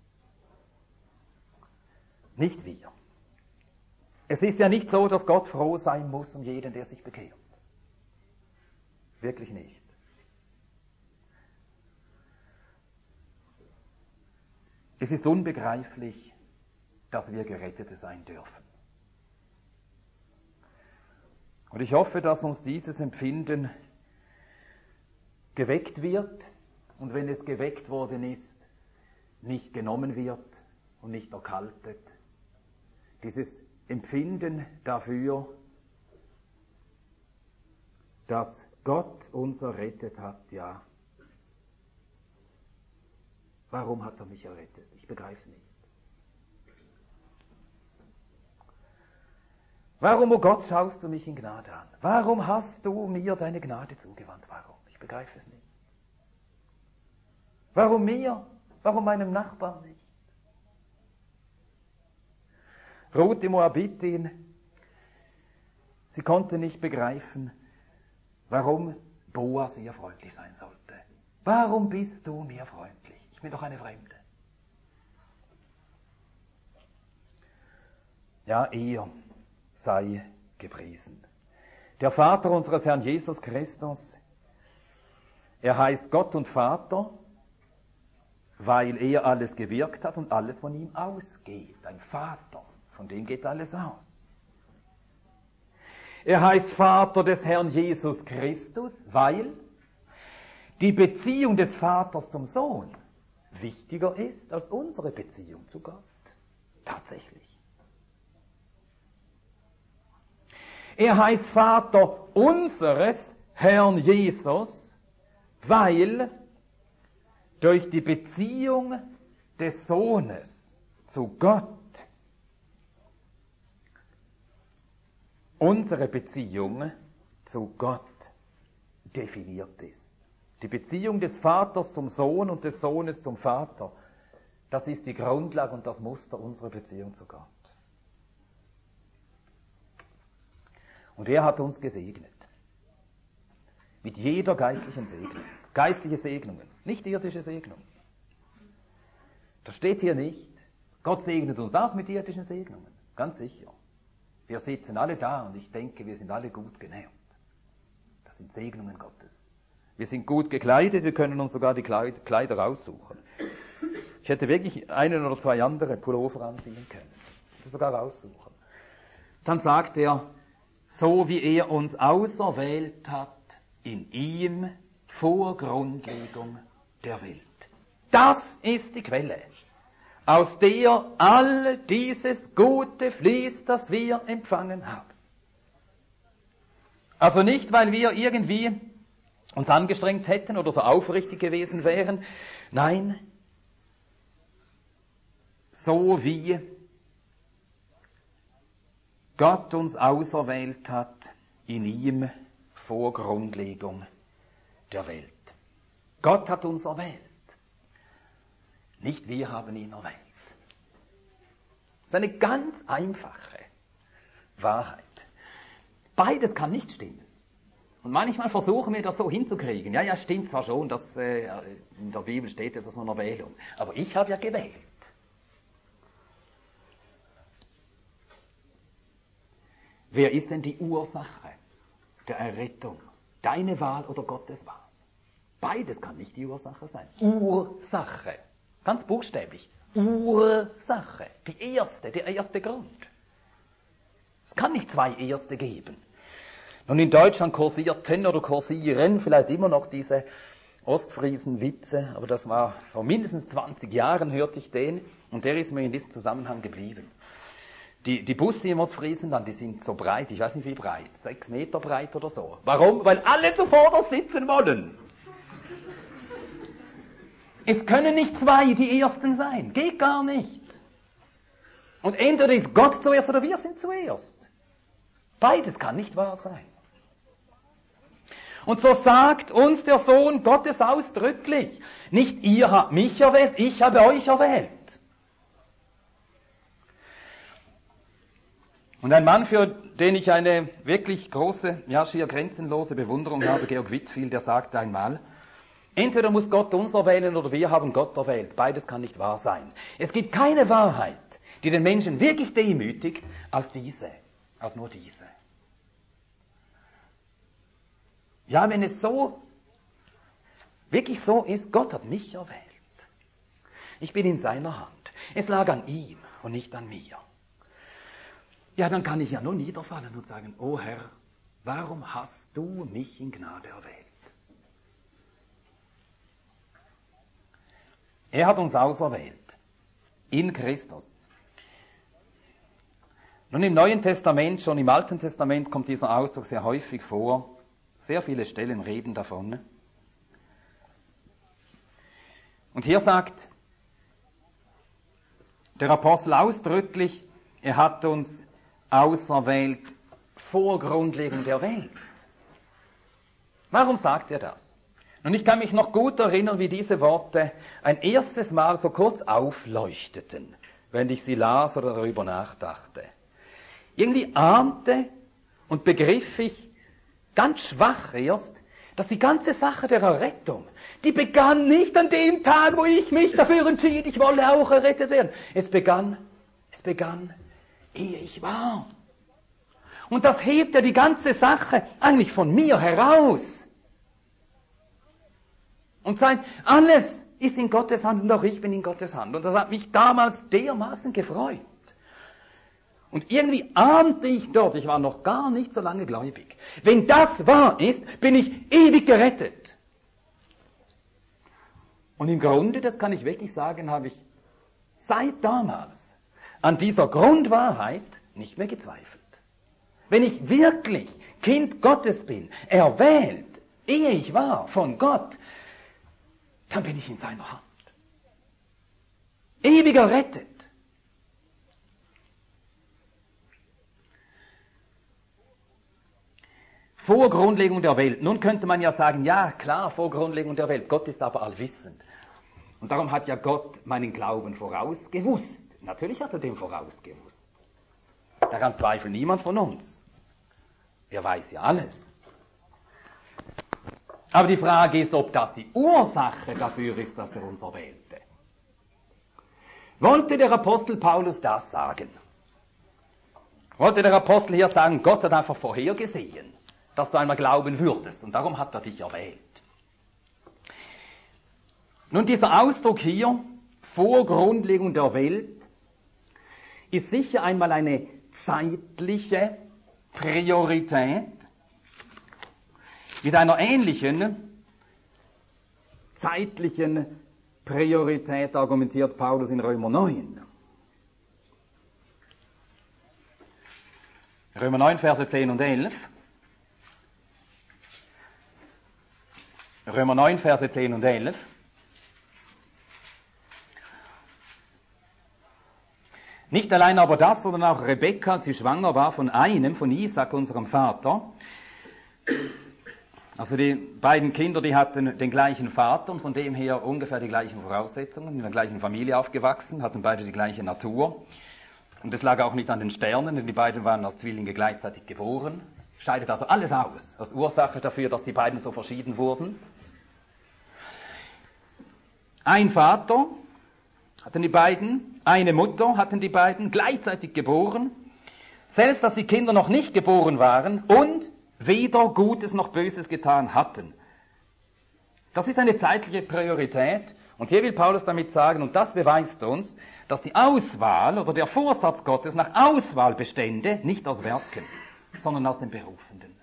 Nicht wir. Es ist ja nicht so, dass Gott froh sein muss um jeden, der sich bekehrt. Wirklich nicht. Es ist unbegreiflich, dass wir Gerettete sein dürfen. Und ich hoffe, dass uns dieses Empfinden geweckt wird und wenn es geweckt worden ist, nicht genommen wird und nicht erkaltet. Dieses Empfinden dafür, dass Gott uns errettet hat, ja. Warum hat er mich errettet? Ich begreife es nicht. Warum, oh Gott, schaust du mich in Gnade an? Warum hast du mir deine Gnade zugewandt? Warum? Ich begreife es nicht. Warum mir? Warum meinem Nachbarn nicht? Ruth die Moabitin, sie konnte nicht begreifen, warum Boas ihr freundlich sein sollte. Warum bist du mir freundlich? Ich bin doch eine Fremde. Ja, er sei gepriesen. Der Vater unseres Herrn Jesus Christus, er heißt Gott und Vater, weil er alles gewirkt hat und alles von ihm ausgeht. Ein Vater, von dem geht alles aus. Er heißt Vater des Herrn Jesus Christus, weil die Beziehung des Vaters zum Sohn wichtiger ist als unsere Beziehung zu Gott. Tatsächlich. Er heißt Vater unseres Herrn Jesus, weil durch die Beziehung des Sohnes zu Gott unsere Beziehung zu Gott definiert ist. Die Beziehung des Vaters zum Sohn und des Sohnes zum Vater, das ist die Grundlage und das Muster unserer Beziehung zu Gott. Und er hat uns gesegnet. Mit jeder geistlichen Segnung. Geistliche Segnungen, nicht irdische Segnungen. Das steht hier nicht. Gott segnet uns auch mit irdischen Segnungen, ganz sicher. Wir sitzen alle da und ich denke, wir sind alle gut genährt. Das sind Segnungen Gottes. Wir sind gut gekleidet, wir können uns sogar die Kleider aussuchen. Ich hätte wirklich einen oder zwei andere Pullover anziehen können. Das sogar aussuchen. Dann sagt er, so wie er uns auserwählt hat, in ihm vor Grundlegung der Welt. Das ist die Quelle, aus der all dieses Gute fließt, das wir empfangen haben. Also nicht, weil wir irgendwie uns angestrengt hätten oder so aufrichtig gewesen wären. Nein, so wie Gott uns auserwählt hat, in ihm vor Grundlegung der Welt. Gott hat uns erwählt. Nicht wir haben ihn erwählt. Das ist eine ganz einfache Wahrheit. Beides kann nicht stimmen. Und manchmal versuchen wir das so hinzukriegen. Ja, stimmt zwar schon, dass in der Bibel steht etwas von Erwählung. Aber ich habe ja gewählt. Wer ist denn die Ursache der Errettung? Deine Wahl oder Gottes Wahl? Beides kann nicht die Ursache sein. Ursache. Ganz buchstäblich. Ursache. Der erste Grund. Es kann nicht zwei Erste geben. Nun, in Deutschland kursierten oder kursieren vielleicht immer noch diese Ostfriesen-Witze, aber das war vor mindestens 20 Jahren, hörte ich den, und der ist mir in diesem Zusammenhang geblieben. Die Busse im Ostfriesenland, die sind so breit, ich weiß nicht wie breit, 6 Meter breit oder so. Warum? Weil alle zuvorderst sitzen wollen. Es können nicht zwei die Ersten sein, geht gar nicht. Und entweder ist Gott zuerst oder wir sind zuerst. Beides kann nicht wahr sein. Und so sagt uns der Sohn Gottes ausdrücklich, nicht ihr habt mich erwählt, ich habe euch erwählt. Und ein Mann, für den ich eine wirklich große, ja schier grenzenlose Bewunderung habe, Georg Whitefield, der sagte einmal, entweder muss Gott uns erwählen oder wir haben Gott erwählt. Beides kann nicht wahr sein. Es gibt keine Wahrheit, die den Menschen wirklich demütigt, als nur diese. Ja, wenn es so, wirklich so ist, Gott hat mich erwählt. Ich bin in seiner Hand. Es lag an ihm und nicht an mir. Ja, dann kann ich ja nur niederfallen und sagen, oh Herr, warum hast du mich in Gnade erwählt? Er hat uns auserwählt. In Christus. Nun im Neuen Testament, schon im Alten Testament kommt dieser Ausdruck sehr häufig vor. Sehr viele Stellen reden davon. Und hier sagt der Apostel ausdrücklich, er hat uns auserwählt vor Grundlegung der Welt. Warum sagt er das? Und ich kann mich noch gut erinnern, wie diese Worte ein erstes Mal so kurz aufleuchteten, wenn ich sie las oder darüber nachdachte. Irgendwie ahnte und begriff ich ganz schwach erst, dass die ganze Sache der Errettung, die begann nicht an dem Tag, wo ich mich dafür entschied, ich wolle auch errettet werden. Es begann, ehe ich war. Und das hebt ja die ganze Sache eigentlich von mir heraus. Und sagt, alles ist in Gottes Hand und auch ich bin in Gottes Hand. Und das hat mich damals dermaßen gefreut. Und irgendwie ahnte ich dort, ich war noch gar nicht so lange gläubig, wenn das wahr ist, bin ich ewig gerettet. Und im Grunde, das kann ich wirklich sagen, habe ich seit damals an dieser Grundwahrheit nicht mehr gezweifelt. Wenn ich wirklich Kind Gottes bin, erwählt, ehe ich war, von Gott, dann bin ich in seiner Hand. Ewig errettet. Vor Grundlegung der Welt. Nun könnte man ja sagen, ja klar, vor Grundlegung der Welt. Gott ist aber allwissend. Und darum hat ja Gott meinen Glauben vorausgewusst. Natürlich hat er den vorausgewusst. Daran zweifelt niemand von uns. Er weiß ja alles. Aber die Frage ist, ob das die Ursache dafür ist, dass er uns erwählte. Wollte der Apostel Paulus das sagen? Wollte der Apostel hier sagen, Gott hat einfach vorhergesehen, dass du einmal glauben würdest und darum hat er dich erwählt. Nun, dieser Ausdruck hier, vor Grundlegung der Welt, ist sicher einmal eine zeitliche Priorität. Mit einer ähnlichen zeitlichen Priorität argumentiert Paulus in Römer 9. Römer 9, Verse 10 und 11. Römer 9, Verse 10 und 11. Nicht allein aber das, sondern auch Rebekka, als sie schwanger war von Isaak, unserem Vater. Also die beiden Kinder, die hatten den gleichen Vater und von dem her ungefähr die gleichen Voraussetzungen, in der gleichen Familie aufgewachsen, hatten beide die gleiche Natur. Und es lag auch nicht an den Sternen, denn die beiden waren als Zwillinge gleichzeitig geboren. Scheidet also alles aus, als Ursache dafür, dass die beiden so verschieden wurden. Ein Vater hatten die beiden, eine Mutter hatten die beiden, gleichzeitig geboren, selbst als die Kinder noch nicht geboren waren und weder Gutes noch Böses getan hatten. Das ist eine zeitliche Priorität und hier will Paulus damit sagen, und das beweist uns, dass die Auswahl oder der Vorsatz Gottes nach Auswahl bestände, nicht aus Werken, sondern aus den Berufenden.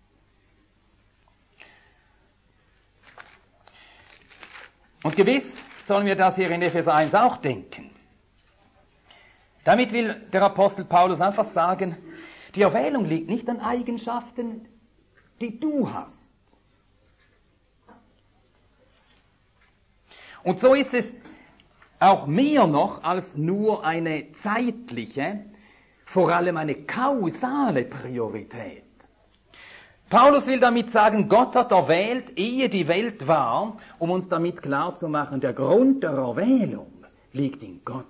Und gewiss sollen wir das hier in Epheser 1 auch denken. Damit will der Apostel Paulus einfach sagen, die Erwählung liegt nicht an Eigenschaften, die du hast. Und so ist es auch mehr noch als nur eine zeitliche, vor allem eine kausale Priorität. Paulus will damit sagen, Gott hat erwählt, ehe die Welt war, um uns damit klarzumachen, der Grund der Erwählung liegt in Gott.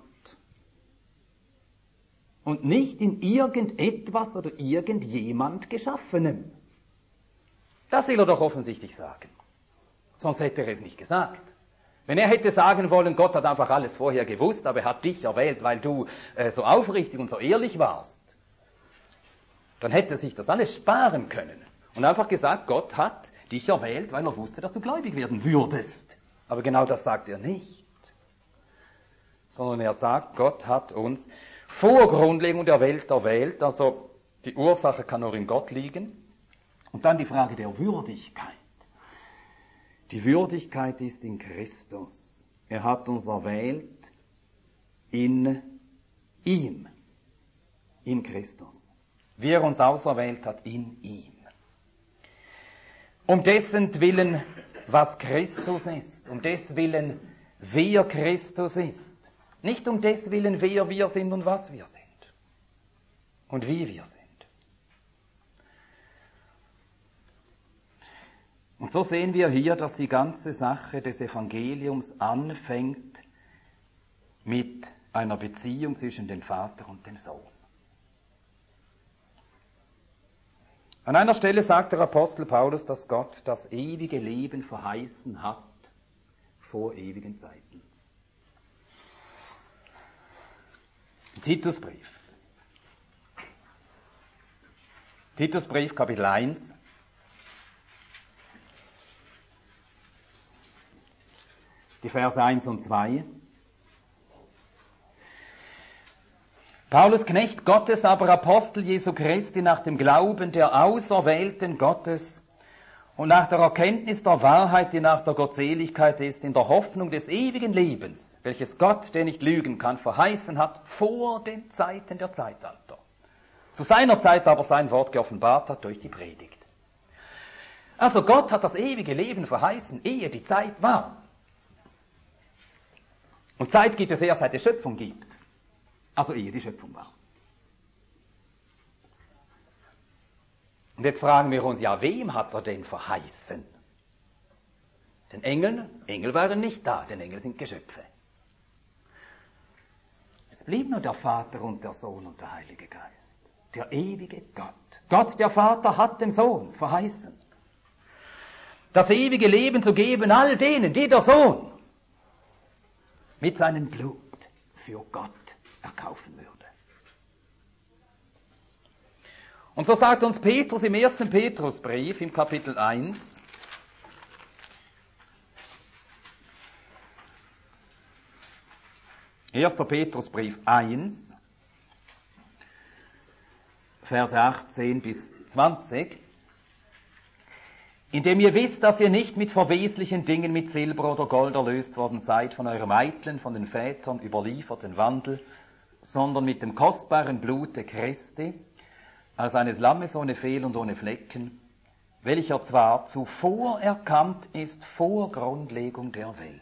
Und nicht in irgendetwas oder irgendjemand Geschaffenem. Das will er doch offensichtlich sagen. Sonst hätte er es nicht gesagt. Wenn er hätte sagen wollen, Gott hat einfach alles vorher gewusst, aber er hat dich erwählt, weil du so aufrichtig und so ehrlich warst, dann hätte er sich das alles sparen können. Und einfach gesagt, Gott hat dich erwählt, weil er wusste, dass du gläubig werden würdest. Aber genau das sagt er nicht. Sondern er sagt, Gott hat uns vor Grundlegung der Welt erwählt, also die Ursache kann nur in Gott liegen. Und dann die Frage der Würdigkeit. Die Würdigkeit ist in Christus. Er hat uns erwählt in ihm, in Christus. Wie er uns auserwählt hat, in ihm. Um dessen Willen, was Christus ist, um des Willen, wer Christus ist. Nicht um des Willen, wer wir sind und was wir sind. Und wie wir sind. Und so sehen wir hier, dass die ganze Sache des Evangeliums anfängt mit einer Beziehung zwischen dem Vater und dem Sohn. An einer Stelle sagt der Apostel Paulus, dass Gott das ewige Leben verheißen hat vor ewigen Zeiten. Titusbrief. Titusbrief, Kapitel 1. Die Verse 1 und 2. Paulus, Knecht Gottes, aber Apostel Jesu Christi nach dem Glauben der Auserwählten Gottes und nach der Erkenntnis der Wahrheit, die nach der Gottseligkeit ist, in der Hoffnung des ewigen Lebens, welches Gott, der nicht lügen kann, verheißen hat vor den Zeiten der Zeitalter. Zu seiner Zeit aber sein Wort geoffenbart hat durch die Predigt. Also Gott hat das ewige Leben verheißen, ehe die Zeit war. Und Zeit gibt es erst, seit es Schöpfung gibt. Also ehe die Schöpfung war. Und jetzt fragen wir uns, ja, wem hat er denn verheißen? Den Engeln? Engel waren nicht da, denn Engel sind Geschöpfe. Es blieb nur der Vater und der Sohn und der Heilige Geist. Der ewige Gott. Gott, der Vater, hat dem Sohn verheißen, das ewige Leben zu geben all denen, die der Sohn mit seinem Blut für Gott erkaufen würde. Und so sagt uns Petrus im 1. Petrusbrief im Kapitel 1, Erster Petrusbrief 1, Verse 18 bis 20. Indem ihr wisst, dass ihr nicht mit verweslichen Dingen, mit Silber oder Gold erlöst worden seid von eurem eitlen, von den Vätern überlieferten Wandel, sondern mit dem kostbaren Blute Christi, als eines Lammes ohne Fehl und ohne Flecken, welcher zwar zuvor erkannt ist vor Grundlegung der Welt,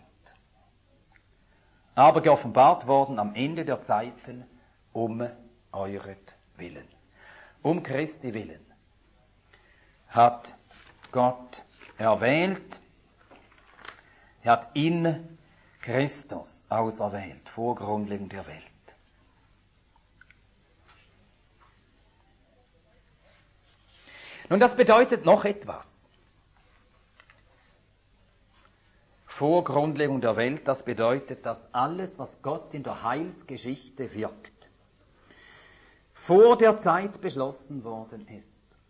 aber geoffenbart worden am Ende der Zeiten um euretwillen. Um Christi willen hat Gott erwählt, er hat in Christus auserwählt, vor Grundlegung der Welt. Nun, das bedeutet noch etwas. Vor Grundlegung der Welt, das bedeutet, dass alles, was Gott in der Heilsgeschichte wirkt, vor der Zeit beschlossen worden ist.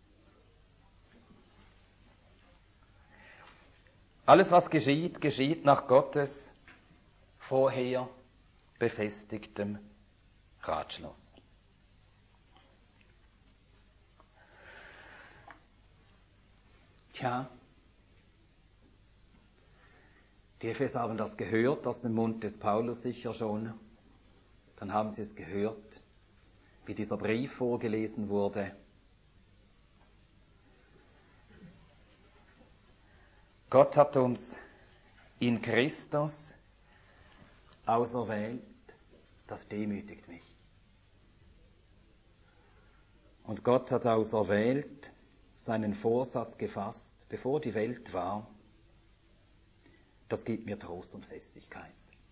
Alles, was geschieht, geschieht nach Gottes vorher befestigtem Ratschluss. Tja, die Epheser haben das gehört aus dem Mund des Paulus sicher schon. Dann haben sie es gehört, wie dieser Brief vorgelesen wurde. Gott hat uns in Christus auserwählt, das demütigt mich. Und Gott hat auserwählt, seinen Vorsatz gefasst, bevor die Welt war, das gibt mir Trost und Festigkeit.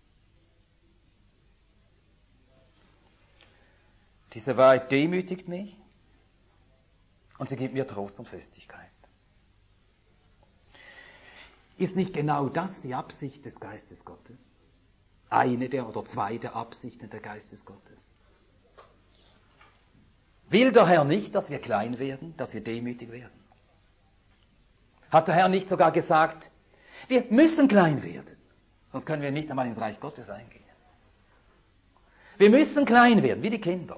Diese Wahrheit demütigt mich und sie gibt mir Trost und Festigkeit. Ist nicht genau das die Absicht des Geistes Gottes? Eine der oder zwei der Absichten des Geistes Gottes. Will der Herr nicht, dass wir klein werden, dass wir demütig werden? Hat der Herr nicht sogar gesagt, wir müssen klein werden, sonst können wir nicht einmal ins Reich Gottes eingehen. Wir müssen klein werden, wie die Kinder.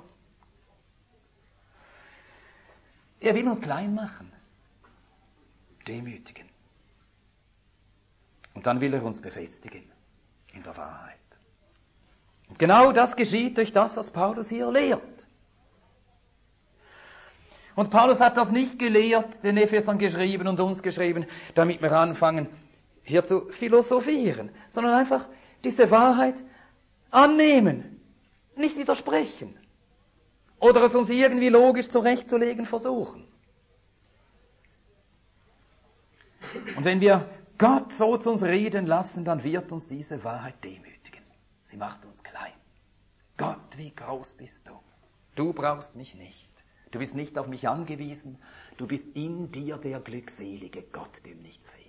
Er will uns klein machen, demütigen. Und dann will er uns befestigen in der Wahrheit. Und genau das geschieht durch das, was Paulus hier lehrt. Und Paulus hat das nicht gelehrt, den Ephesern geschrieben und uns geschrieben, damit wir anfangen, hier zu philosophieren, sondern einfach diese Wahrheit annehmen, nicht widersprechen oder es uns irgendwie logisch zurechtzulegen versuchen. Und wenn wir Gott so zu uns reden lassen, dann wird uns diese Wahrheit demütigen. Sie macht uns klein. Gott, wie groß bist du? Du brauchst mich nicht. Du bist nicht auf mich angewiesen. Du bist in dir der glückselige Gott, dem nichts fehlt.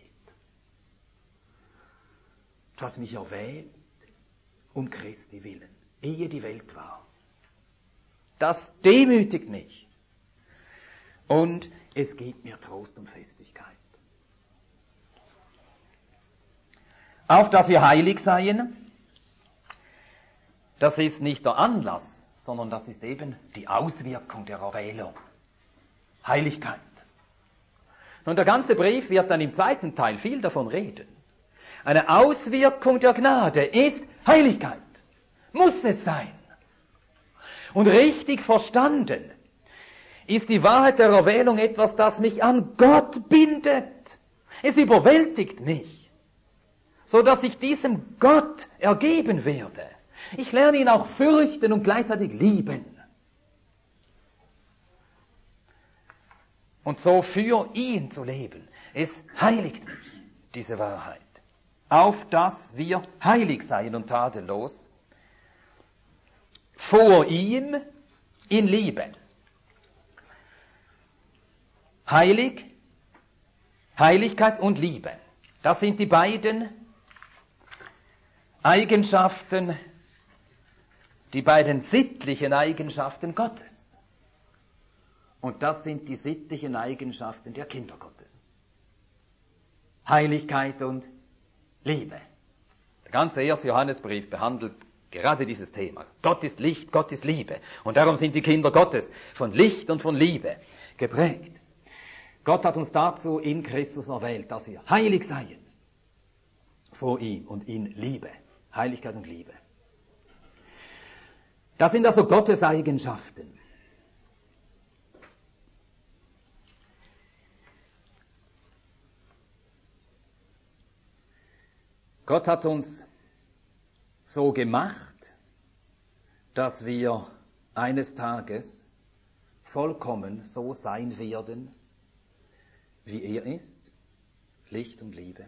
Du hast mich erwählt, um Christi willen, ehe die Welt war. Das demütigt mich. Und es gibt mir Trost und Festigkeit. Auf dass wir heilig seien, das ist nicht der Anlass, sondern das ist eben die Auswirkung der Erwählung. Heiligkeit. Nun, der ganze Brief wird dann im zweiten Teil viel davon reden. Eine Auswirkung der Gnade ist Heiligkeit. Muss es sein. Und richtig verstanden ist die Wahrheit der Erwählung etwas, das mich an Gott bindet. Es überwältigt mich, so dass ich diesem Gott ergeben werde. Ich lerne ihn auch fürchten und gleichzeitig lieben. Und so für ihn zu leben, es heiligt mich, diese Wahrheit. Auf dass wir heilig seien und tadellos, vor ihm in Liebe. Heilig, Heiligkeit und Liebe. Das sind die beiden Eigenschaften, die beiden sittlichen Eigenschaften Gottes. Und das sind die sittlichen Eigenschaften der Kinder Gottes. Heiligkeit und Liebe. Der ganze 1. Johannesbrief behandelt Gerade dieses Thema. Gott ist Licht, Gott ist Liebe. Und darum sind die Kinder Gottes von Licht und von Liebe geprägt. Gott hat uns dazu in Christus erwählt, dass wir heilig seien vor ihm und in Liebe. Heiligkeit und Liebe. Das sind also Gottes Eigenschaften. Gott hat uns so gemacht, dass wir eines Tages vollkommen so sein werden, wie er ist, Licht und Liebe.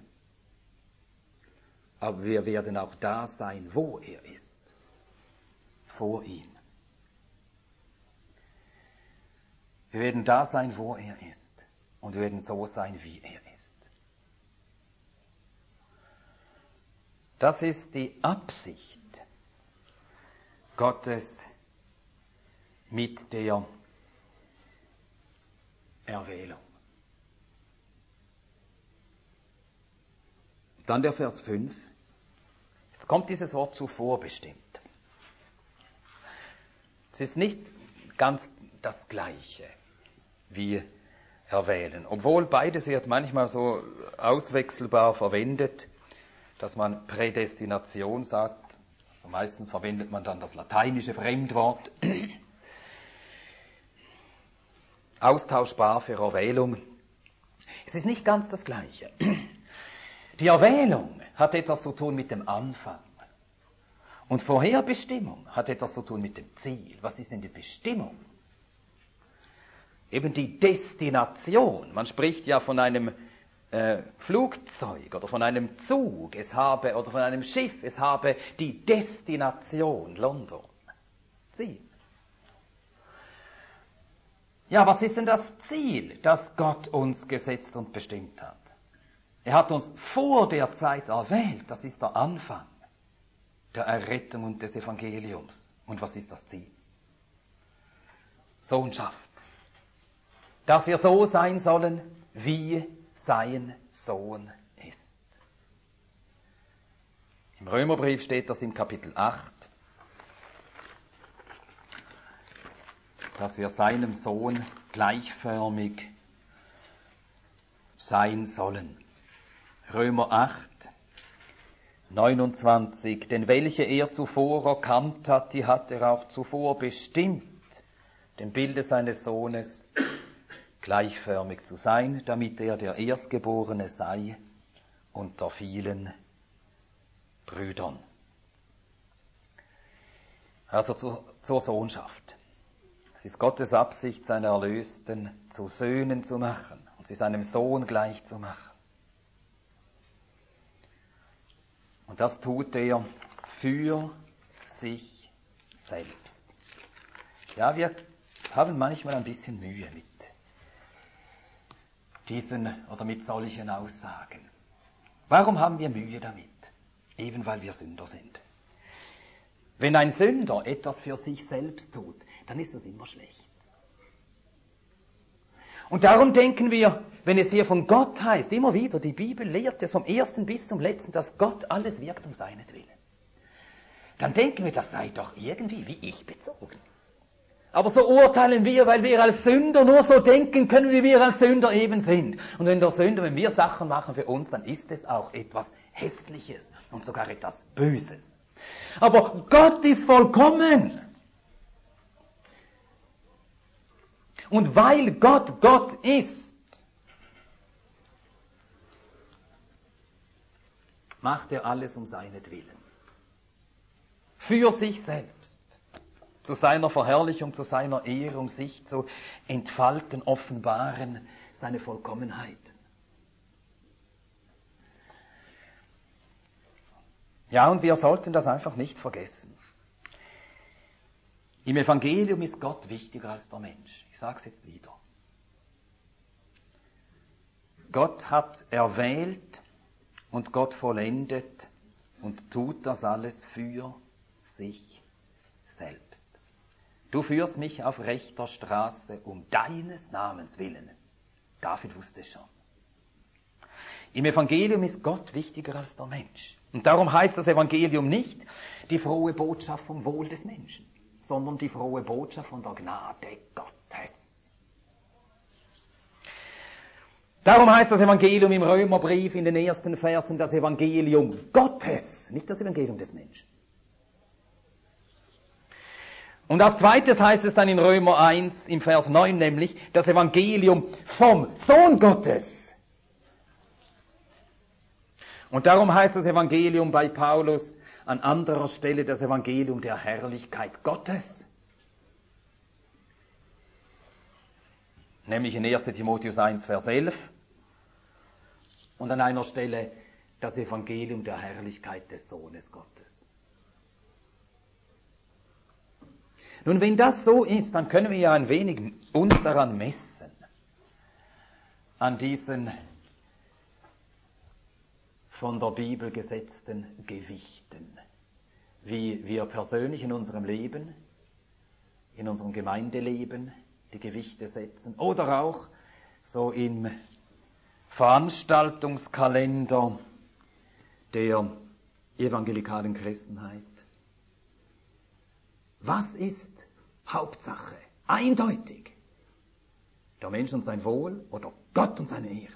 Aber wir werden auch da sein, wo er ist, vor ihm. Wir werden da sein, wo er ist, und wir werden so sein, wie er ist. Das ist die Absicht Gottes mit der Erwählung. Dann der Vers 5. Jetzt kommt dieses Wort zuvor bestimmt. Es ist nicht ganz das Gleiche wie erwählen, obwohl beides wird manchmal so auswechselbar verwendet, dass man Prädestination sagt. Also meistens verwendet man dann das lateinische Fremdwort. Austauschbar für Erwählung. Es ist nicht ganz das Gleiche. Die Erwählung hat etwas zu tun mit dem Anfang. Und Vorherbestimmung hat etwas zu tun mit dem Ziel. Was ist denn die Bestimmung? Eben die Destination. Man spricht ja von einem Flugzeug oder von einem Zug, oder von einem Schiff, es habe die Destination London. Ziel. Ja, was ist denn das Ziel, das Gott uns gesetzt und bestimmt hat? Er hat uns vor der Zeit erwählt, das ist der Anfang der Errettung und des Evangeliums. Und was ist das Ziel? Sohnschaft. Dass wir so sein sollen, wie sein Sohn ist. Im Römerbrief steht das im Kapitel 8, dass wir seinem Sohn gleichförmig sein sollen. Römer 8, 29. Denn welche er zuvor erkannt hat, die hat er auch zuvor bestimmt, dem Bilde seines Sohnes gleichförmig zu sein, damit er der Erstgeborene sei unter vielen Brüdern. Also zur Sohnschaft. Es ist Gottes Absicht, seine Erlösten zu Söhnen zu machen und sie seinem Sohn gleich zu machen. Und das tut er für sich selbst. Ja, wir haben manchmal ein bisschen Mühe mit diesen oder mit solchen Aussagen. Warum haben wir Mühe damit? Eben weil wir Sünder sind. Wenn ein Sünder etwas für sich selbst tut, dann ist das immer schlecht. Und darum denken wir, wenn es hier von Gott heißt, immer wieder, die Bibel lehrt es vom ersten bis zum letzten, dass Gott alles wirkt um seinetwillen. Dann denken wir, das sei doch irgendwie wie ich bezogen. Aber so urteilen wir, weil wir als Sünder nur so denken können, wie wir als Sünder eben sind. Und wenn wir Sachen machen für uns, dann ist es auch etwas Hässliches und sogar etwas Böses. Aber Gott ist vollkommen. Und weil Gott Gott ist, macht er alles um seinetwillen. Für sich selbst. Zu seiner Verherrlichung, zu seiner Ehre, um sich zu entfalten, offenbaren, seine Vollkommenheit. Ja, und wir sollten das einfach nicht vergessen. Im Evangelium ist Gott wichtiger als der Mensch. Ich sage es jetzt wieder. Gott hat erwählt und Gott vollendet und tut das alles für sich selbst. Du führst mich auf rechter Straße um deines Namens willen. David wusste es schon. Im Evangelium ist Gott wichtiger als der Mensch. Und darum heißt das Evangelium nicht die frohe Botschaft vom Wohl des Menschen, sondern die frohe Botschaft von der Gnade Gottes. Darum heißt das Evangelium im Römerbrief in den ersten Versen das Evangelium Gottes, nicht das Evangelium des Menschen. Und als zweites heißt es dann in Römer 1 im Vers 9 nämlich das Evangelium vom Sohn Gottes. Und darum heißt das Evangelium bei Paulus an anderer Stelle das Evangelium der Herrlichkeit Gottes. Nämlich in 1. Timotheus 1, Vers 11. Und an einer Stelle das Evangelium der Herrlichkeit des Sohnes Gottes. Nun, wenn das so ist, dann können wir ja ein wenig uns daran messen, an diesen von der Bibel gesetzten Gewichten, wie wir persönlich in unserem Leben, in unserem Gemeindeleben die Gewichte setzen oder auch so im Veranstaltungskalender der evangelikalen Christenheit. Was ist Hauptsache? Eindeutig. Der Mensch und sein Wohl oder Gott und seine Ehre?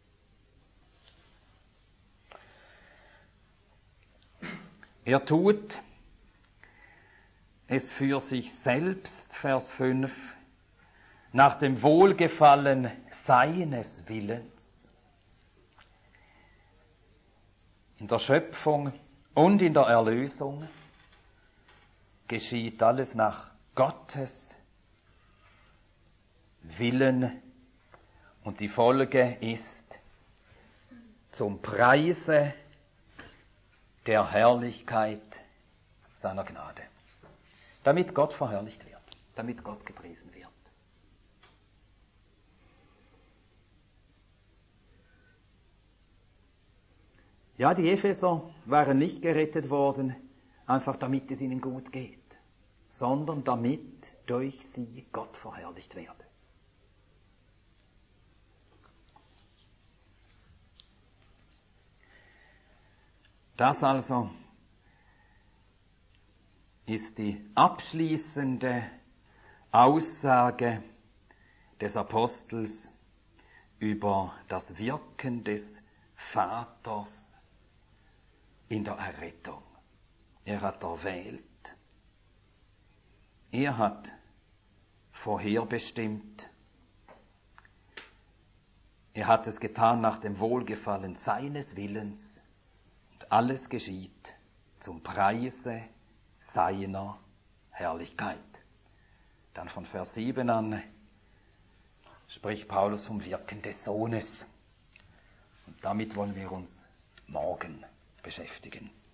Er tut es für sich selbst, Vers 5, nach dem Wohlgefallen seines Willens. In der Schöpfung und in der Erlösung geschieht alles nach Gottes Willen und die Folge ist zum Preise der Herrlichkeit seiner Gnade. Damit Gott verherrlicht wird, damit Gott gepriesen wird. Ja, die Epheser waren nicht gerettet worden, einfach damit es ihnen gut geht, sondern damit durch sie Gott verherrlicht werde. Das also ist die abschließende Aussage des Apostels über das Wirken des Vaters in der Errettung. Er hat erwählt, er hat vorherbestimmt, er hat es getan nach dem Wohlgefallen seines Willens und alles geschieht zum Preise seiner Herrlichkeit. Dann von Vers 7 an spricht Paulus vom Wirken des Sohnes. Und damit wollen wir uns morgen beschäftigen.